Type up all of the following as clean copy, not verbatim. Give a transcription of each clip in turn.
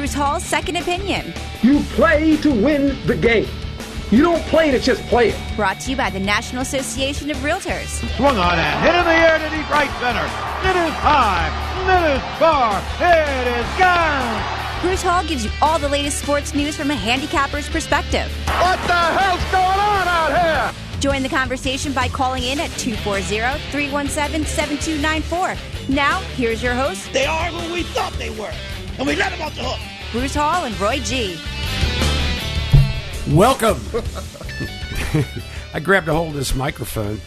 Bruce Hall's Second Opinion. You play to win the game. You don't play to just play it. Brought to you by the National Association of Realtors. Swung on and hit in the air to deep right center. It is high. It is far. It is gone. Bruce Hall gives you all the latest sports news from a handicapper's perspective. What the hell's going on out here? Join the conversation by calling in at 240-317-7294. Now, here's your host. They are who we thought they were, and we let them off the hook. Bruce Hall and Roy G. Welcome. I grabbed a hold of this microphone.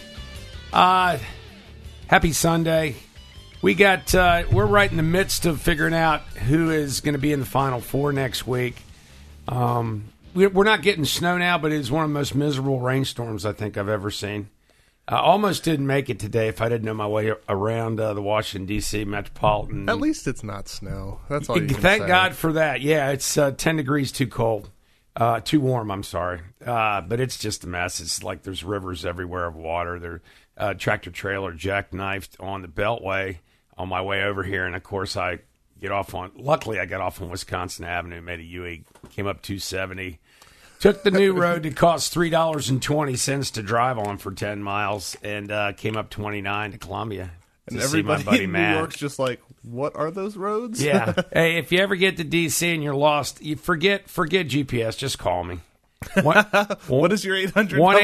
Happy Sunday. We're right in the midst of figuring out who is going to be in the Final Four next week. We're not getting snow now, but it is one of the most miserable rainstorms I think I've ever seen. I almost didn't make it today if I didn't know my way around the Washington, D.C. metropolitan. At least it's not snow. That's all you can Thank say. God for that. Yeah, it's 10 degrees too cold. Too warm, I'm sorry. But it's just a mess. It's like there's rivers everywhere of water. There, tractor trailer jackknifed on the Beltway on my way over here. And, of course, luckily I got off on Wisconsin Avenue, made a U-E, came up 270. Took the new road that cost $3.20 to drive on for 10 miles and came up 29 to Columbia. And everybody in New York's just like, what are those roads? Yeah. Hey, if you ever get to D.C. and you're lost, you forget GPS. Just call me. What is your 800 number?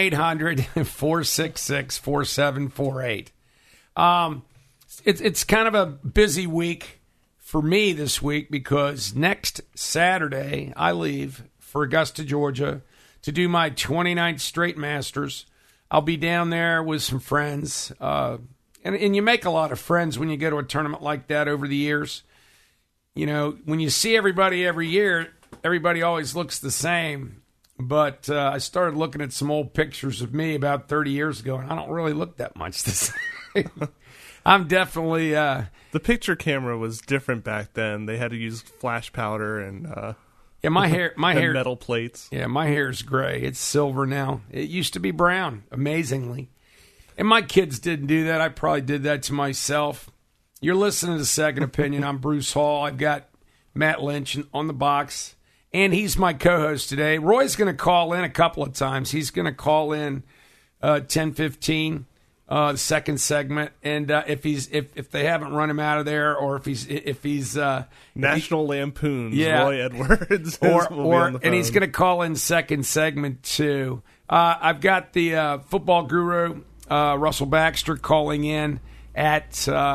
1-800-466-4748. It's kind of a busy week for me this week because next Saturday I leave for Augusta, Georgia to do my 29th straight Masters. I'll be down there with some friends. And you make a lot of friends when you go to a tournament like that over the years. You know, when you see everybody every year, everybody always looks the same. But I started looking at some old pictures of me about 30 years ago, and I don't really look that much the same. I'm definitely... the picture camera was different back then. They had to use flash powder and... yeah, my hair, metal plates. Yeah, my hair's gray. It's silver now. It used to be brown, amazingly. And my kids didn't do that. I probably did that to myself. You're listening to Second Opinion. I'm Bruce Hall. I've got Matt Lynch on the box, and he's my co-host today. Roy's going to call in a couple of times. He's going to call in 10:15, the second segment, and if they haven't run him out of there, or if he's National Lampoon's yeah, Roy Edwards, and he's going to call in second segment too. I've got the football guru. Russell Baxter calling in at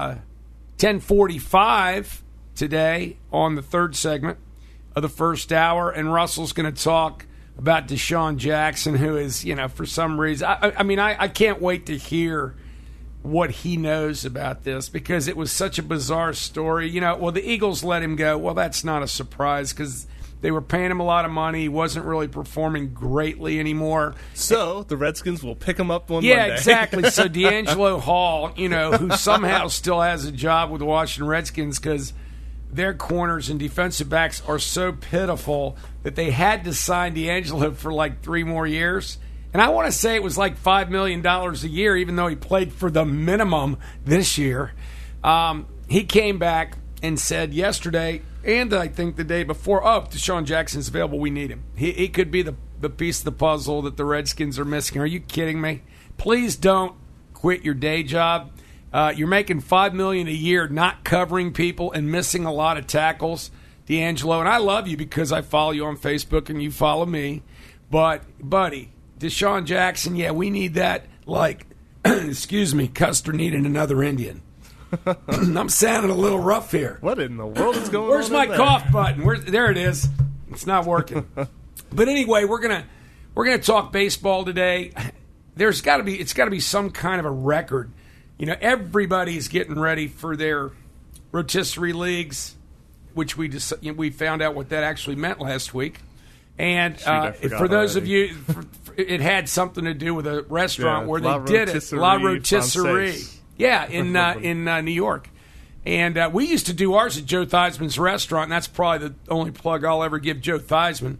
10:45 today on the third segment of the first hour, and Russell's going to talk about Deshaun Jackson, who is, for some reason, I can't wait to hear what he knows about this because it was such a bizarre story. The Eagles let him go. Well, that's not a surprise because they were paying him a lot of money. He wasn't really performing greatly anymore. So the Redskins will pick him up one Monday. Yeah, exactly. So D'Angelo Hall, who somehow still has a job with the Washington Redskins because their corners and defensive backs are so pitiful that they had to sign D'Angelo for like 3 more years. And I want to say it was like $5 million a year, even though he played for the minimum this year. He came back and said yesterday, and I think the day before, Deshaun Jackson's available, we need him. He could be the piece of the puzzle that the Redskins are missing. Are you kidding me? Please don't quit your day job. You're making $5 million a year not covering people and missing a lot of tackles, D'Angelo. And I love you because I follow you on Facebook and you follow me. But, buddy, Deshaun Jackson, yeah, we need that like, excuse me, Custer needed another Indian. I'm sounding a little rough here. What in the world is going on? Where's my cough button? There it is. It's not working. But anyway, we're gonna talk baseball today. It's got to be some kind of a record. Everybody's getting ready for their rotisserie leagues, which we found out what that actually meant last week. And for those of you, it had something to do with a restaurant where they did it, La Rotisserie. Yeah, in New York. And we used to do ours at Joe Theismann's restaurant, and that's probably the only plug I'll ever give Joe Theismann.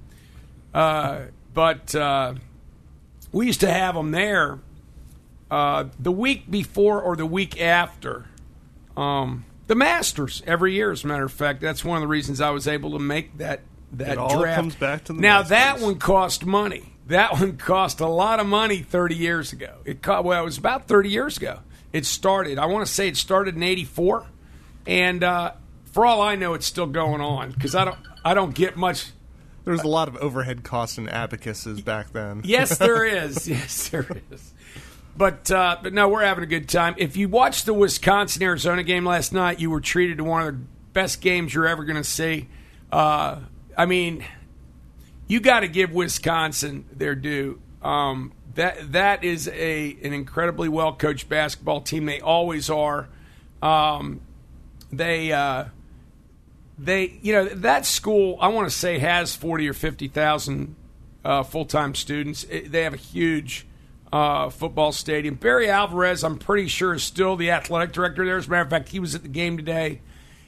But we used to have them there the week before or the week after The Masters every year, as a matter of fact. That's one of the reasons I was able to make that it all draft. comes back to the now, Masters. that one cost money. That one cost a lot of money 30 years ago. It was about 30 years ago. It started. I want to say it started in 84. And for all I know, it's still going on because I don't get much. There was a lot of overhead costs and abacuses back then. Yes, there is. Yes, there is. But no, we're having a good time. If you watched the Wisconsin-Arizona game last night, you were treated to one of the best games you're ever going to see. I mean, you got to give Wisconsin their due. That is an incredibly well-coached basketball team. They always are. That school, I want to say, has 40 or 50,000 full-time students. They have a huge football stadium. Barry Alvarez, I'm pretty sure, is still the athletic director there. As a matter of fact, he was at the game today.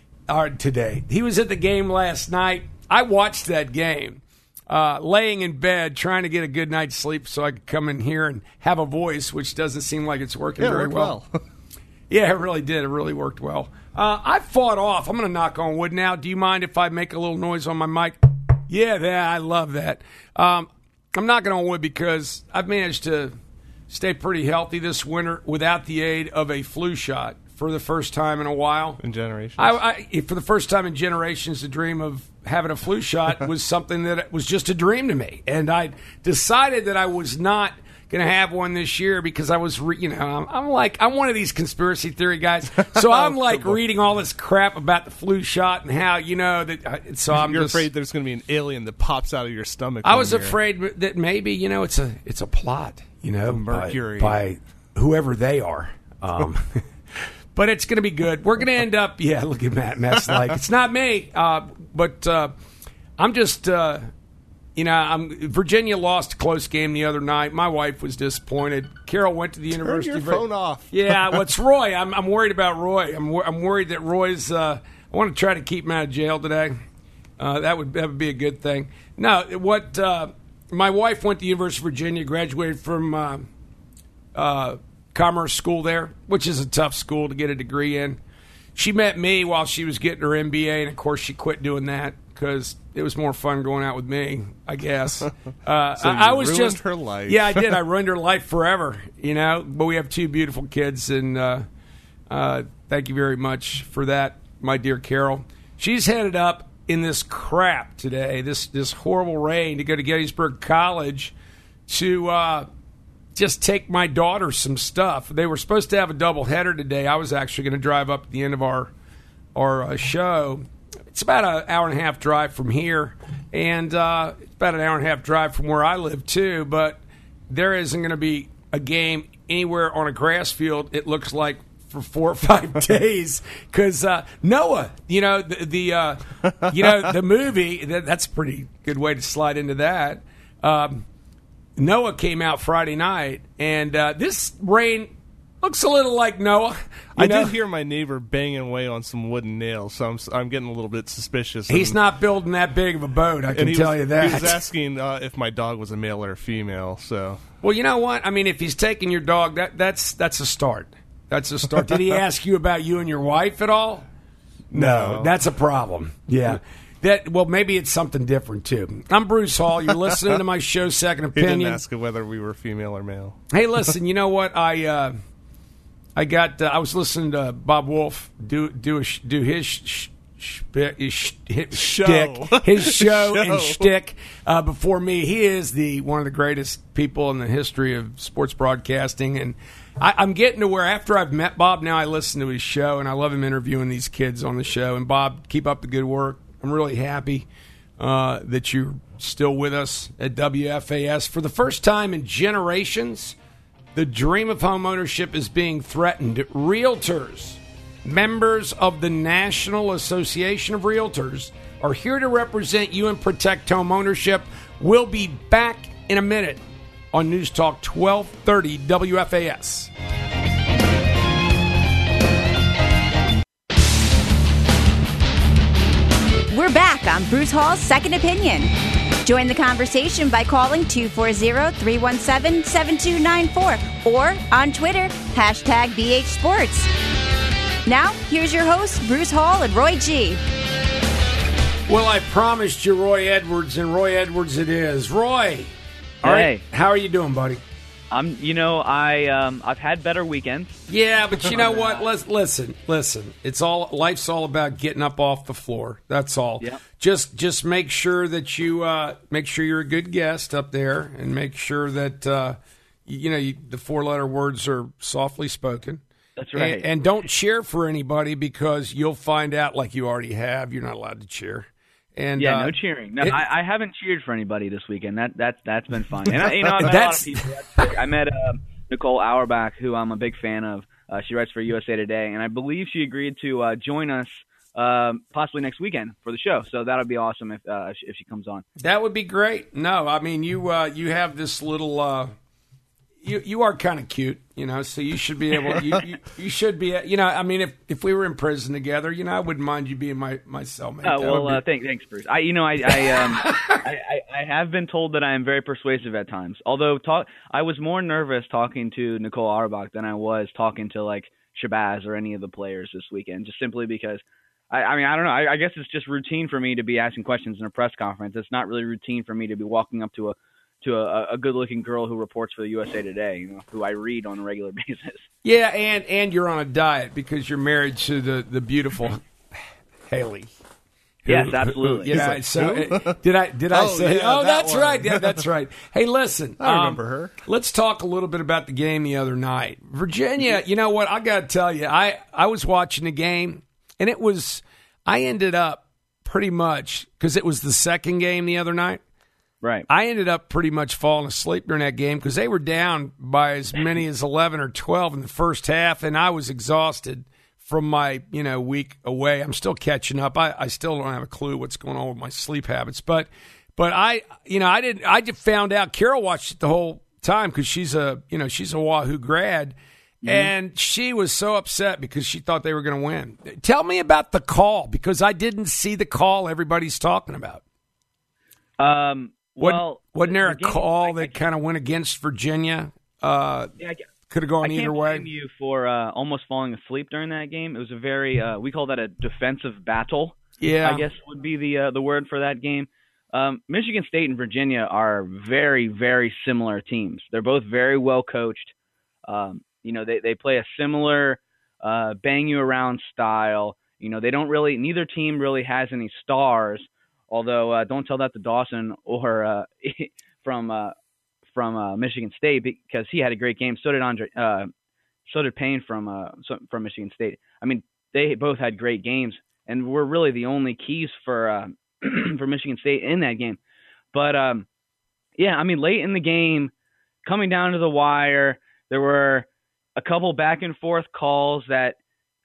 He was at the game last night. I watched that game, laying in bed, trying to get a good night's sleep so I could come in here and have a voice, which doesn't seem like it's working very well. Yeah, it really did. It really worked well. I fought off. I'm going to knock on wood now. Do you mind if I make a little noise on my mic? Yeah, I love that. I'm knocking on wood because I've managed to stay pretty healthy this winter without the aid of a flu shot for the first time in a while. In generations. For the first time in generations, the dream of having a flu shot was something that was just a dream to me. And I decided that I was not going to have one this year because I was, I'm one of these conspiracy theory guys. So I'm like reading all this crap about the flu shot and how, so I'm You're afraid there's going to be an alien that pops out of your stomach. I was afraid that maybe, it's a plot, Mercury. by whoever they are. But it's going to be good. We're going to end up, look at Matt Mess. Like, it's not me. But I'm just, Virginia lost a close game the other night. My wife was disappointed. Carol went to the University. Turn your phone off. Yeah, what's Roy? I'm worried about Roy. I'm worried that Roy's, I want to try to keep him out of jail today. That would be a good thing. No, my wife went to the University of Virginia, graduated from Commerce School there, which is a tough school to get a degree in. She met me while she was getting her MBA, and of course she quit doing that because it was more fun going out with me, I guess. I was ruined just her life. Yeah, I did. I ruined her life forever, But we have two beautiful kids, and thank you very much for that, my dear Carol. She's headed up in this crap today, this horrible rain, to go to Gettysburg College to just take my daughter some stuff. They were supposed to have a doubleheader today. I was actually going to drive up at the end of our show. It's about an hour and a half drive from here, and it's about an hour and a half drive from where I live too. But there isn't going to be a game anywhere on a grass field, it looks like, for 4 or 5 days because Noah, the movie. That's a pretty good way to slide into that. Noah came out Friday night, and this rain looks a little like Noah. I did hear my neighbor banging away on some wooden nails, so I'm getting a little bit suspicious. He's not building that big of a boat, I can tell you that. He was asking if my dog was a male or a female. So, well, you know what? I mean, if he's taking your dog, that's a start. That's a start. Did he ask you about you and your wife at all? No, that's a problem. Yeah. Well, maybe it's something different, too. I'm Bruce Hall. You're listening to my show, Second Opinion. He didn't ask whether we were female or male. Hey, listen, you know what? I was listening to Bob Wolf do his show and shtick before me. He is one of the greatest people in the history of sports broadcasting, and I'm getting to where after I've met Bob, now I listen to his show, and I love him interviewing these kids on the show. And Bob, keep up the good work. I'm really happy that you're still with us at WFAS. For the first time in generations, the dream of home ownership is being threatened. Realtors, members of the National Association of Realtors, are here to represent you and protect home ownership. We'll be back in a minute on News Talk 1230 WFAS. We're back on Bruce Hall's Second Opinion. Join the conversation by calling 240-317-7294 or on Twitter, #BH Sports. Now, here's your hosts, Bruce Hall and Roy G. Well, I promised you Roy Edwards, and Roy Edwards it is. Roy, all right, how are you doing, buddy? I've had better weekends. Yeah, but you know what? Listen. Life's all about getting up off the floor. That's all. Yep. Just make sure that you're a good guest up there, and make sure that the 4-letter words are softly spoken. That's right. And don't cheer for anybody, because you'll find out, like you already have, you're not allowed to cheer. And no cheering. No, I haven't cheered for anybody this weekend. That's been fun. And I met a lot of people. I met Nicole Auerbach, who I'm a big fan of. She writes for USA Today, and I believe she agreed to join us possibly next weekend for the show. So that'll be awesome if she comes on. That would be great. No, I mean you have this little. You are kind of cute, so you should be able. You should be, I mean, if we were in prison together, I wouldn't mind you being my cellmate. Oh well, thanks, Bruce. I have been told that I am very persuasive at times. Although I was more nervous talking to Nicole Auerbach than I was talking to like Shabazz or any of the players this weekend, just simply because. I mean, I don't know. I guess it's just routine for me to be asking questions in a press conference. It's not really routine for me to be walking up to a good-looking girl who reports for the USA Today, who I read on a regular basis. Yeah, and you're on a diet because you're married to the beautiful Haley. Yes, absolutely. Did I say? Yeah, that's one. right. Yeah, that's right. Hey, listen. I remember her. Let's talk a little bit about the game the other night. Virginia. You know what? I got to tell you, I was watching the game, and I ended up pretty much, because it was the second game the other night. Right. I ended up pretty much falling asleep during that game because they were down by as many as 11 or 12 in the first half, and I was exhausted from my week away. I'm still catching up. I still don't have a clue what's going on with my sleep habits, but I just found out. Carol watched it the whole time because she's a Wahoo grad, and she was so upset because she thought they were going to win. Tell me about the call, because I didn't see the call everybody's talking about. Well, wasn't there a call that kind of went against Virginia? Could have gone either way. I can't blame you for almost falling asleep during that game. It was a very we call that a defensive battle. Yeah, I guess would be the word for that game. Michigan State and Virginia are very, very similar teams. They're both very well coached. They play a similar bang you around style. Neither team really has any stars. Although don't tell that to Dawson or from Michigan State, because he had a great game. So did Payne from Michigan State. I mean, they both had great games, and were really the only keys for for Michigan State in that game. But late in the game, coming down to the wire, there were a couple back and forth calls that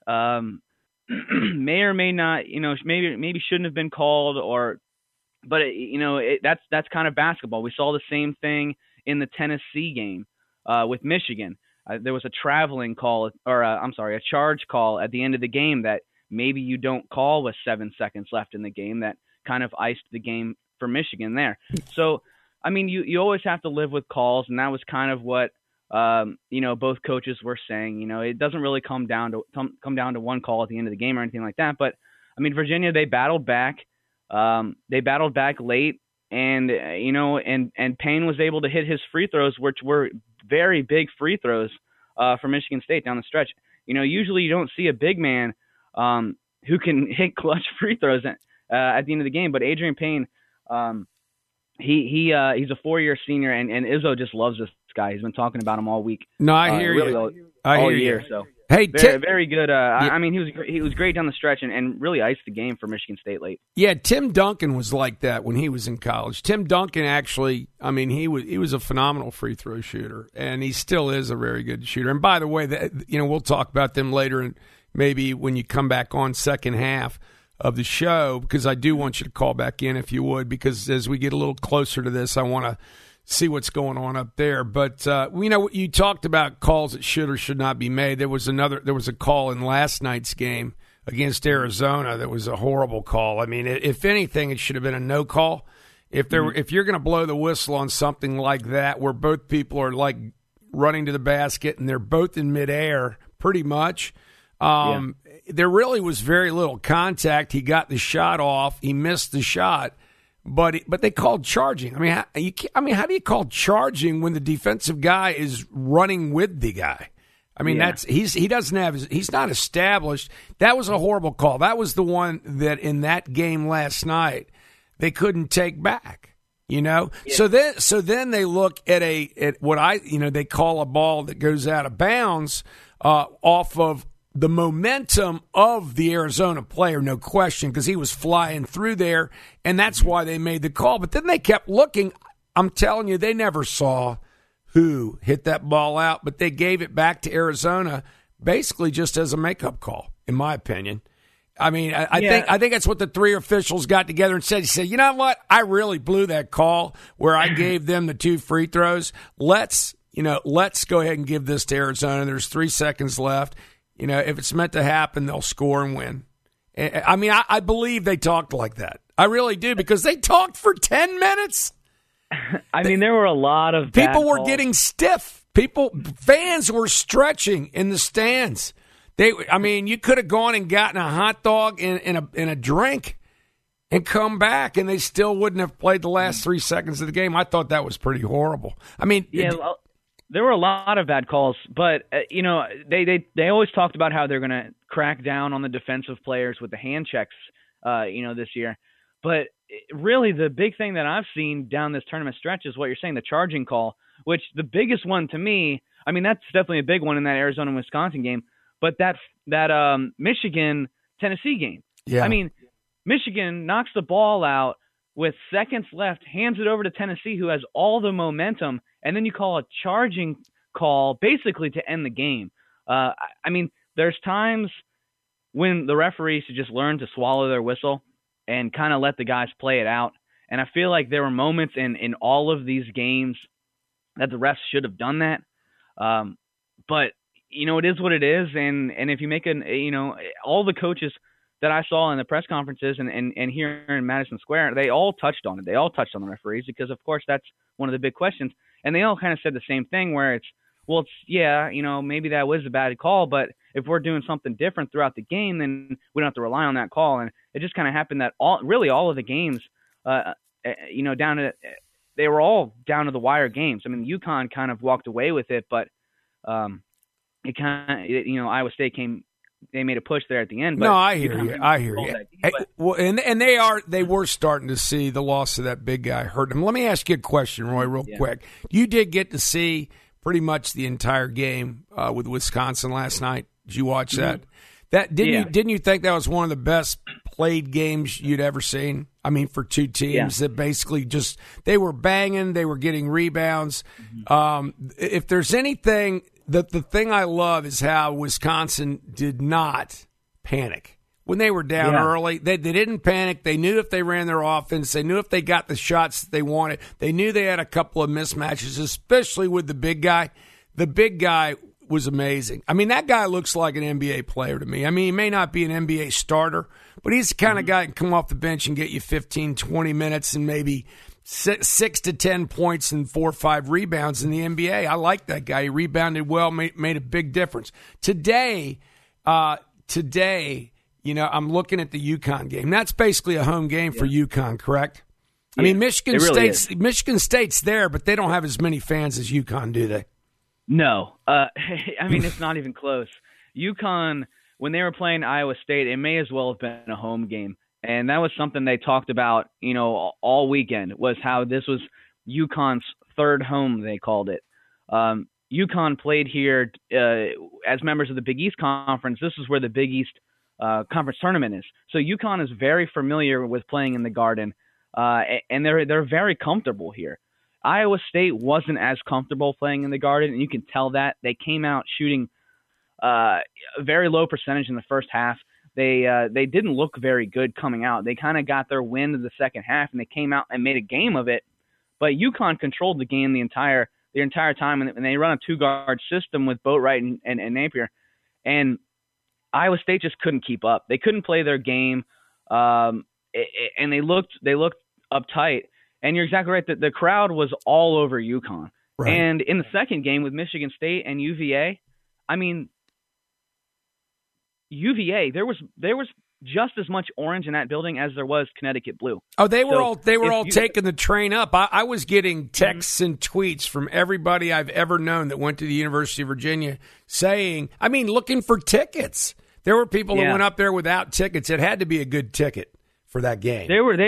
may or may not, maybe shouldn't have been called, but that's kind of basketball. We saw the same thing in the Tennessee game with Michigan. There was a traveling call, a charge call at the end of the game that maybe you don't call with 7 seconds left in the game. That kind of iced the game for Michigan there. So, I mean, you always have to live with calls, and that was kind of what both coaches were saying. It doesn't really come down to one call at the end of the game or anything like that. But I mean, Virginia, they battled back. They battled back late, and and Payne was able to hit his free throws, which were very big free throws for Michigan State down the stretch. Usually you don't see a big man who can hit clutch free throws at the end of the game, but Adrian Payne, he's a 4-year senior, and Izzo just loves this guy. He's been talking about him all week. No, I hear really you. All year. So hey, very good. I mean, he was great down the stretch and really iced the game for Michigan State late. Yeah, Tim Duncan was like that when he was in college. Tim Duncan actually, I mean, he was a phenomenal free throw shooter, and he still is a very good shooter. And by the way, we'll talk about them later, and maybe when you come back on second half of the show, because I do want you to call back in if you would, because as we get a little closer to this, I want to see what's going on up there. But you talked about calls that should or should not be made. There was a call in last night's game against Arizona that was a horrible call. I mean, if anything, it should have been a no call. If you're going to blow the whistle on something like that, where both people are like running to the basket and they're both in midair, pretty much. there really was very little contact. He got the shot off. He missed the shot, but they called charging. I mean, how do you call charging when the defensive guy is running with the guy? I mean, he's not established. That was a horrible call. That was the one that in that game last night they couldn't take back. Yeah. So then they look at they call a ball that goes out of bounds off of the momentum of the Arizona player, no question, because he was flying through there, and that's why they made the call. But then they kept looking. I'm telling you, they never saw who hit that ball out, but they gave it back to Arizona basically just as a makeup call, in my opinion. I mean, I think that's what the three officials got together and said. He said, you know what? I really blew that call where I gave them the 2 free throws. Let's go ahead and give this to Arizona. There's 3 seconds left. If it's meant to happen, they'll score and win. I mean, I believe they talked like that. I really do, because they talked for 10 minutes. I mean, there were a lot of people were getting stiff. Fans were stretching in the stands. You could have gone and gotten a hot dog and a drink and come back, and they still wouldn't have played the last 3 seconds of the game. I thought that was pretty horrible. I mean, there were a lot of bad calls, but they always talked about how they're going to crack down on the defensive players with the hand checks, this year. But really, the big thing that I've seen down this tournament stretch is what you're saying, the charging call, which the biggest one to me, I mean, that's definitely a big one in that Arizona-Wisconsin game, but that Michigan-Tennessee game. Yeah. I mean, Michigan knocks the ball out with seconds left, hands it over to Tennessee, who has all the momentum, and then you call a charging call basically to end the game. I mean, there's times when the referees should just learn to swallow their whistle and kind of let the guys play it out. And I feel like there were moments in all of these games that the refs should have done that. But, it is what it is. And if you make all the coaches that I saw in the press conferences and here in Madison Square, they all touched on it. They all touched on the referees because, of course, that's one of the big questions. And they all kind of said the same thing where maybe that was a bad call, but if we're doing something different throughout the game, then we don't have to rely on that call. And it just kind of happened that all of the games, they were all down to the wire games. I mean, UConn kind of walked away with it, but Iowa State they made a push there at the end. But no, I hear you. They were starting to see the loss of that big guy hurt them. Let me ask you a question, Roy, real quick. You did get to see pretty much the entire game with Wisconsin last night. Did you watch that? Didn't you think that was one of the best played games you'd ever seen? I mean, for two teams that basically they were banging, they were getting rebounds. If there's anything, the thing I love is how Wisconsin did not panic. When they were down early, they didn't panic. They knew if they ran their offense, they knew if they got the shots that they wanted. They knew they had a couple of mismatches, especially with the big guy. The big guy was amazing. I mean, that guy looks like an NBA player to me. I mean, he may not be an NBA starter, but he's the kind of guy that can come off the bench and get you 15, 20 minutes and maybe 6 to 10 points and 4 or 5 rebounds in the NBA. I like that guy. He rebounded well, made a big difference. Today, I'm looking at the UConn game. That's basically a home game for UConn, correct? I mean, Michigan State's there, but they don't have as many fans as UConn, do they? No. I mean, it's not even close. UConn, when they were playing Iowa State, it may as well have been a home game. And that was something they talked about, all weekend, was how this was UConn's third home, they called it. UConn played here as members of the Big East Conference. This is where the Big East conference tournament is. So UConn is very familiar with playing in the Garden, and they're very comfortable here. Iowa State wasn't as comfortable playing in the Garden, and you can tell that. They came out shooting a very low percentage in the first half. They didn't look very good coming out. They kind of got their wind in the second half, and they came out and made a game of it. But UConn controlled the game the entire time, and they run a two-guard system with Boatwright and Napier. And Iowa State just couldn't keep up. They couldn't play their game, and they looked uptight. And you're exactly right. The crowd was all over UConn. Right. And in the second game with Michigan State and UVA, I mean, UVA, there was just as much orange in that building as there was Connecticut blue. Oh, they were all taking the train up. I was getting texts and tweets from everybody I've ever known that went to the University of Virginia saying, looking for tickets. There were people who went up there without tickets. It had to be a good ticket for that game. They were.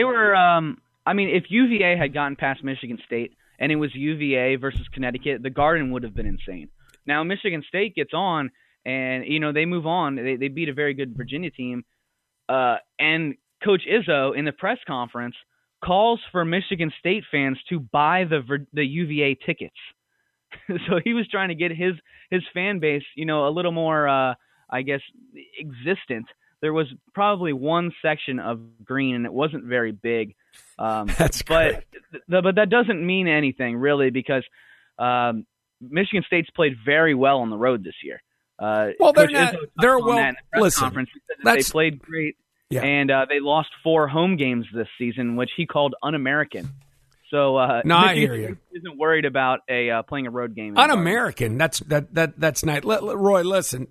If UVA had gotten past Michigan State and it was UVA versus Connecticut, the Garden would have been insane. Now Michigan State gets on, and they move on. They beat a very good Virginia team. And Coach Izzo in the press conference calls for Michigan State fans to buy the UVA tickets. So he was trying to get his fan base, a little more, existent. There was probably one section of green, and it wasn't very big. That's but that doesn't mean anything really, because Michigan State's played very well on the road this year. Well, they're well. Listen, they played great, and they lost 4 home games this season, which he called un-American. So I hear you. Isn't worried about playing a road game. Un-American. That's nice. Roy, listen.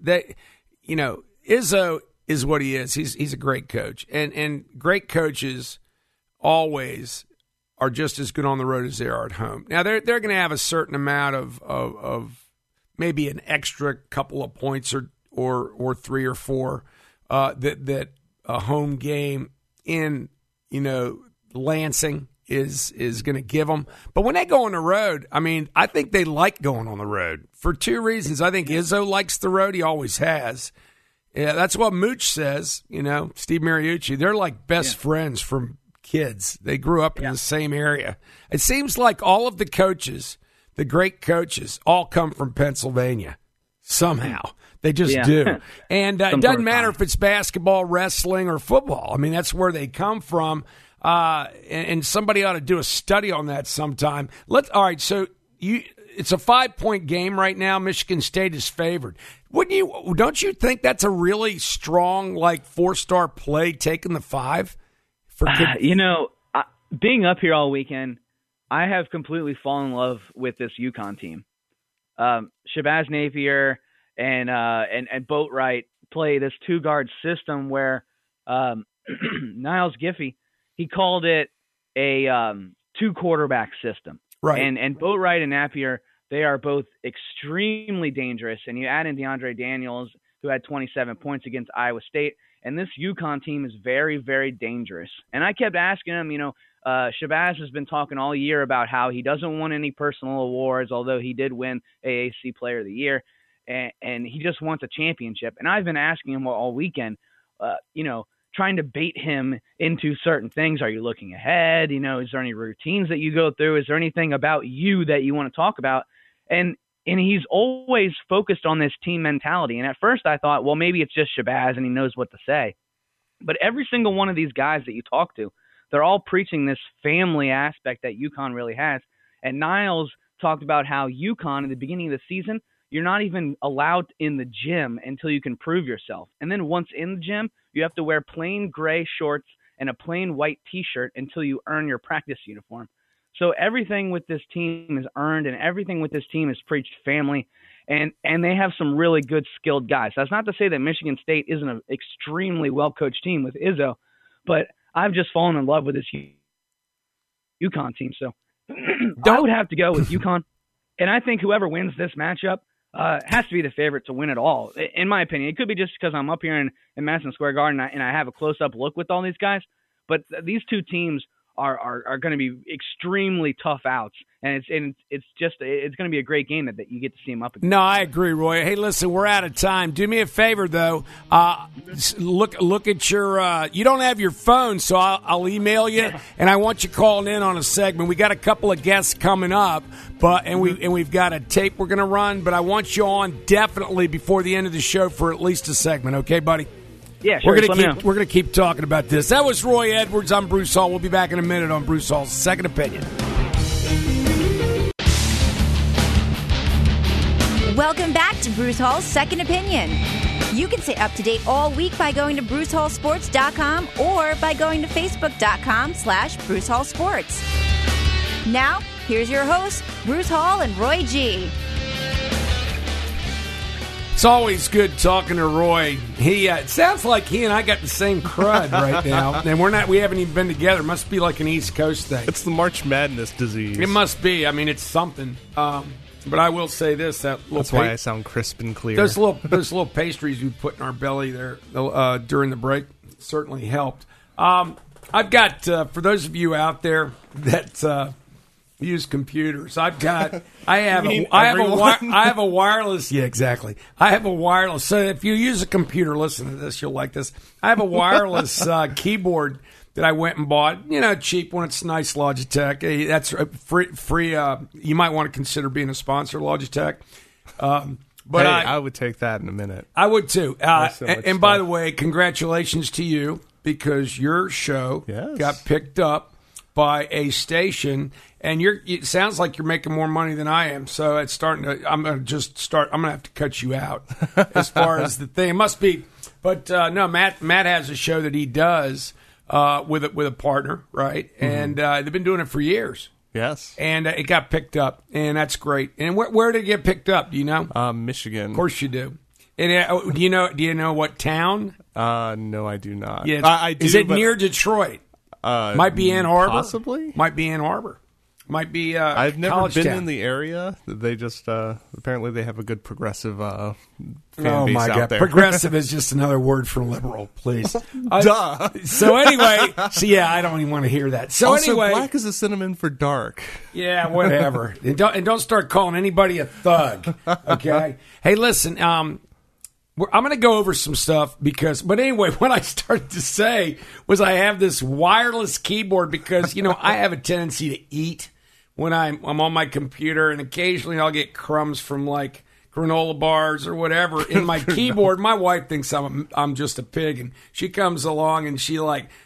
Izzo is what he is. He's a great coach, and great coaches always are just as good on the road as they are at home. Now they're going to have a certain amount of maybe an extra couple of points or 3 or 4 that a home game in Lansing is going to give them. But when they go on the road, I think they like going on the road for 2 reasons. I think Izzo likes the road; he always has. Yeah, that's what Mooch says. Steve Mariucci, they're like best friends from kids. They grew up in the same area. It seems like all of the coaches, the great coaches, all come from Pennsylvania somehow. They just do. And it doesn't matter if it's basketball, wrestling, or football. That's where they come from. And somebody ought to do a study on that sometime. All right, so it's a 5-point game right now. Michigan State is favored. Don't you think that's a really strong, 4-star play, taking the 5? Being up here all weekend, I have completely fallen in love with this UConn team. Shabazz Napier and Boatwright play this 2-guard system where Niles Giffey, he called it a 2-quarterback system. Right. And Boatwright and Napier, they are both extremely dangerous. And you add in DeAndre Daniels, who had 27 points against Iowa State. And this UConn team is very, very dangerous. And I kept asking him, Shabazz has been talking all year about how he doesn't want any personal awards, although he did win AAC Player of the Year. And he just wants a championship. And I've been asking him all weekend, trying to bait him into certain things. Are you looking ahead? Is there any routines that you go through? Is there anything about you that you want to talk about? And he's always focused on this team mentality. And at first I thought, well, maybe it's just Shabazz and he knows what to say. But every single one of these guys that you talk to, they're all preaching this family aspect that UConn really has. And Niles talked about how UConn at the beginning of the season, you're not even allowed in the gym until you can prove yourself. And then once in the gym, you have to wear plain gray shorts and a plain white T-shirt until you earn your practice uniform. So everything with this team is earned, and everything with this team is preached family, and they have some really good, skilled guys. That's not to say that Michigan State isn't an extremely well-coached team with Izzo, but I've just fallen in love with this UConn team. So I would have to go with UConn, and I think whoever wins this matchup has to be the favorite to win it all, in my opinion. It could be just because I'm up here in Madison Square Garden and I have a close-up look with all these guys, but these two teams are going to be extremely tough outs, and it's going to be a great game that you get to see them up against. No, I agree, Roy. Hey, listen, we're out of time. Do me a favor though. Look at your. You don't have your phone, so I'll email you, and I want you calling in on a segment. We got a couple of guests coming up, we've got a tape we're going to run, but I want you on definitely before the end of the show for at least a segment. Okay, buddy? Yeah, sure. We're gonna keep talking about this. That was Roy Edwards. I'm Bruce Hall. We'll be back in a minute on Bruce Hall's Second Opinion. Welcome back to Bruce Hall's Second Opinion. You can stay up to date all week by going to BruceHallSports.com or by going to Facebook.com/Bruce Hall Sports. Now, here's your hosts, Bruce Hall and Roy G. It's always good talking to Roy. It sounds like he and I got the same crud right now, and we haven't even been together. It must be like an East Coast thing. It's the March Madness disease. It must be. I mean, it's something. But I will say this: that's why I sound crisp and clear. Those little pastries we put in our belly there during the break certainly helped. I've got for those of you out there that use computers, I have a wireless. Yeah, exactly. I have a wireless. So if you use a computer, listen to this. You'll like this. I have a wireless keyboard that I went and bought. Cheap one. It's nice, Logitech. That's free. You might want to consider being a sponsor, Logitech. But I would take that in a minute. I would too. And by the way, congratulations to you because your show got picked up by a station, and it sounds like you're making more money than I am. So it's starting to. I'm going to have to cut you out as far as the thing. It must be, but no. Matt has a show that he does with a partner, right? Mm-hmm. And they've been doing it for years. Yes, and it got picked up, and that's great. And where did it get picked up? Do you know? Michigan. Of course you do. And do you know what town? No, I do not. Yeah, I do. Is it near Detroit? Might be Ann Arbor. Possibly. Might be Ann Arbor. Might be. I've never been town. in the area. They just apparently they have a good progressive fan base God. out there. Progressive is just another word for liberal. Please. Duh. So anyway, I don't even want to hear that. So also, anyway, black is a synonym for dark. Yeah, whatever. and don't start calling anybody a thug. Okay. Hey, listen. I'm going to go over some stuff but anyway, what I started to say was I have this wireless keyboard because, I have a tendency to eat when I'm on my computer, and occasionally I'll get crumbs from like granola bars or whatever in my keyboard. My wife thinks I'm just a pig, and she comes along and she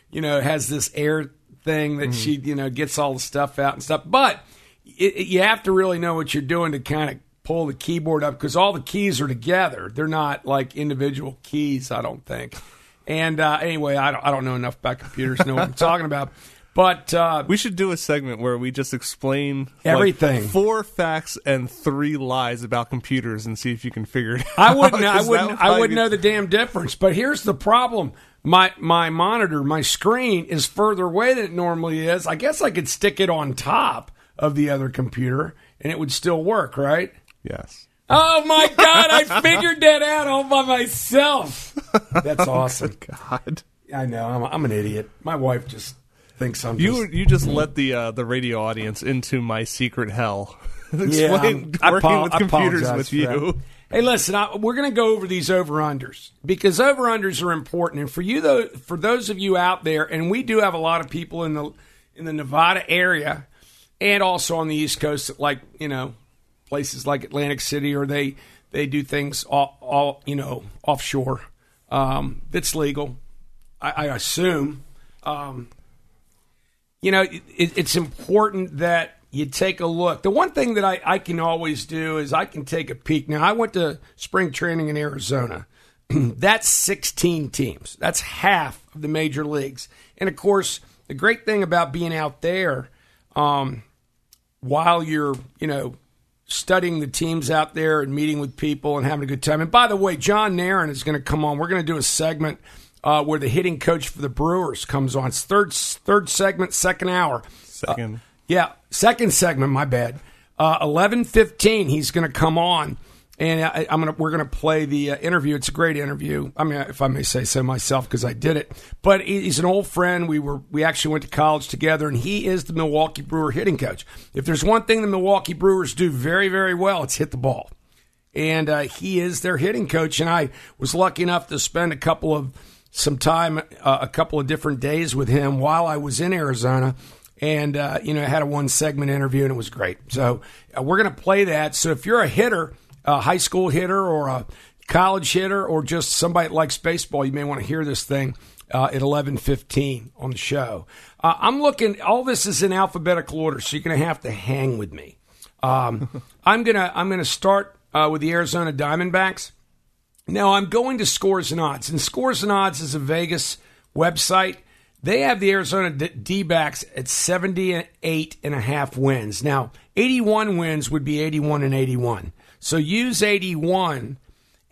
has this air thing that she, gets all the stuff out and stuff. But you have to really know what you're doing to kind of pull the keyboard up because all the keys are together. They're not like individual keys, I don't think. And anyway, I don't know enough about computers to know what I'm talking about. But we should do a segment where we just explain everything, 4 facts and 3 lies about computers, and see if you can figure it out. I wouldn't know the damn difference. But here's the problem: my monitor, my screen is further away than it normally is. I guess I could stick it on top of the other computer, and it would still work, right? Yes. Oh my God! I figured that out all by myself. That's awesome. Oh God, I know. I'm an idiot. My wife just thinks I'm. You just let the radio audience into my secret hell. Explain working with computers with you. Hey, listen, we're going to go over these over-unders because over-unders are important. And for those of you out there, and we do have a lot of people in the Nevada area and also on the East Coast, like, places like Atlantic City, or they do things all offshore. That's legal, I assume. It's important that you take a look. The one thing that I can always do is I can take a peek. Now, I went to spring training in Arizona. That's 16 teams. That's half of the major leagues. And, of course, the great thing about being out there while you're, studying the teams out there and meeting with people and having a good time. And, by the way, John Nairn is going to come on. We're going to do a segment where the hitting coach for the Brewers comes on. It's third segment, second hour. Second. Second segment, my bad. 11:15, he's going to come on, and we're going to play the interview. It's a great interview. I mean, if I may say so myself, because I did it. But he's an old friend. We actually went to college together, and he is the Milwaukee Brewer hitting coach. If there's one thing the Milwaukee Brewers do very, very well, it's hit the ball. And he is their hitting coach, and I was lucky enough to spend a couple of different days with him while I was in Arizona. And, I had a 1-segment interview, and it was great. So we're going to play that. So if you're a hitter, a high school hitter or a college hitter or just somebody that likes baseball, you may want to hear this thing at 11:15 on the show. I'm looking – all this is in alphabetical order, so you're going to have to hang with me. I'm gonna start with the Arizona Diamondbacks. Now, I'm going to Scores and Odds. And Scores and Odds is a Vegas website. They have the Arizona D-backs at 78.5 wins. Now, 81 wins would be 81-81. So use 81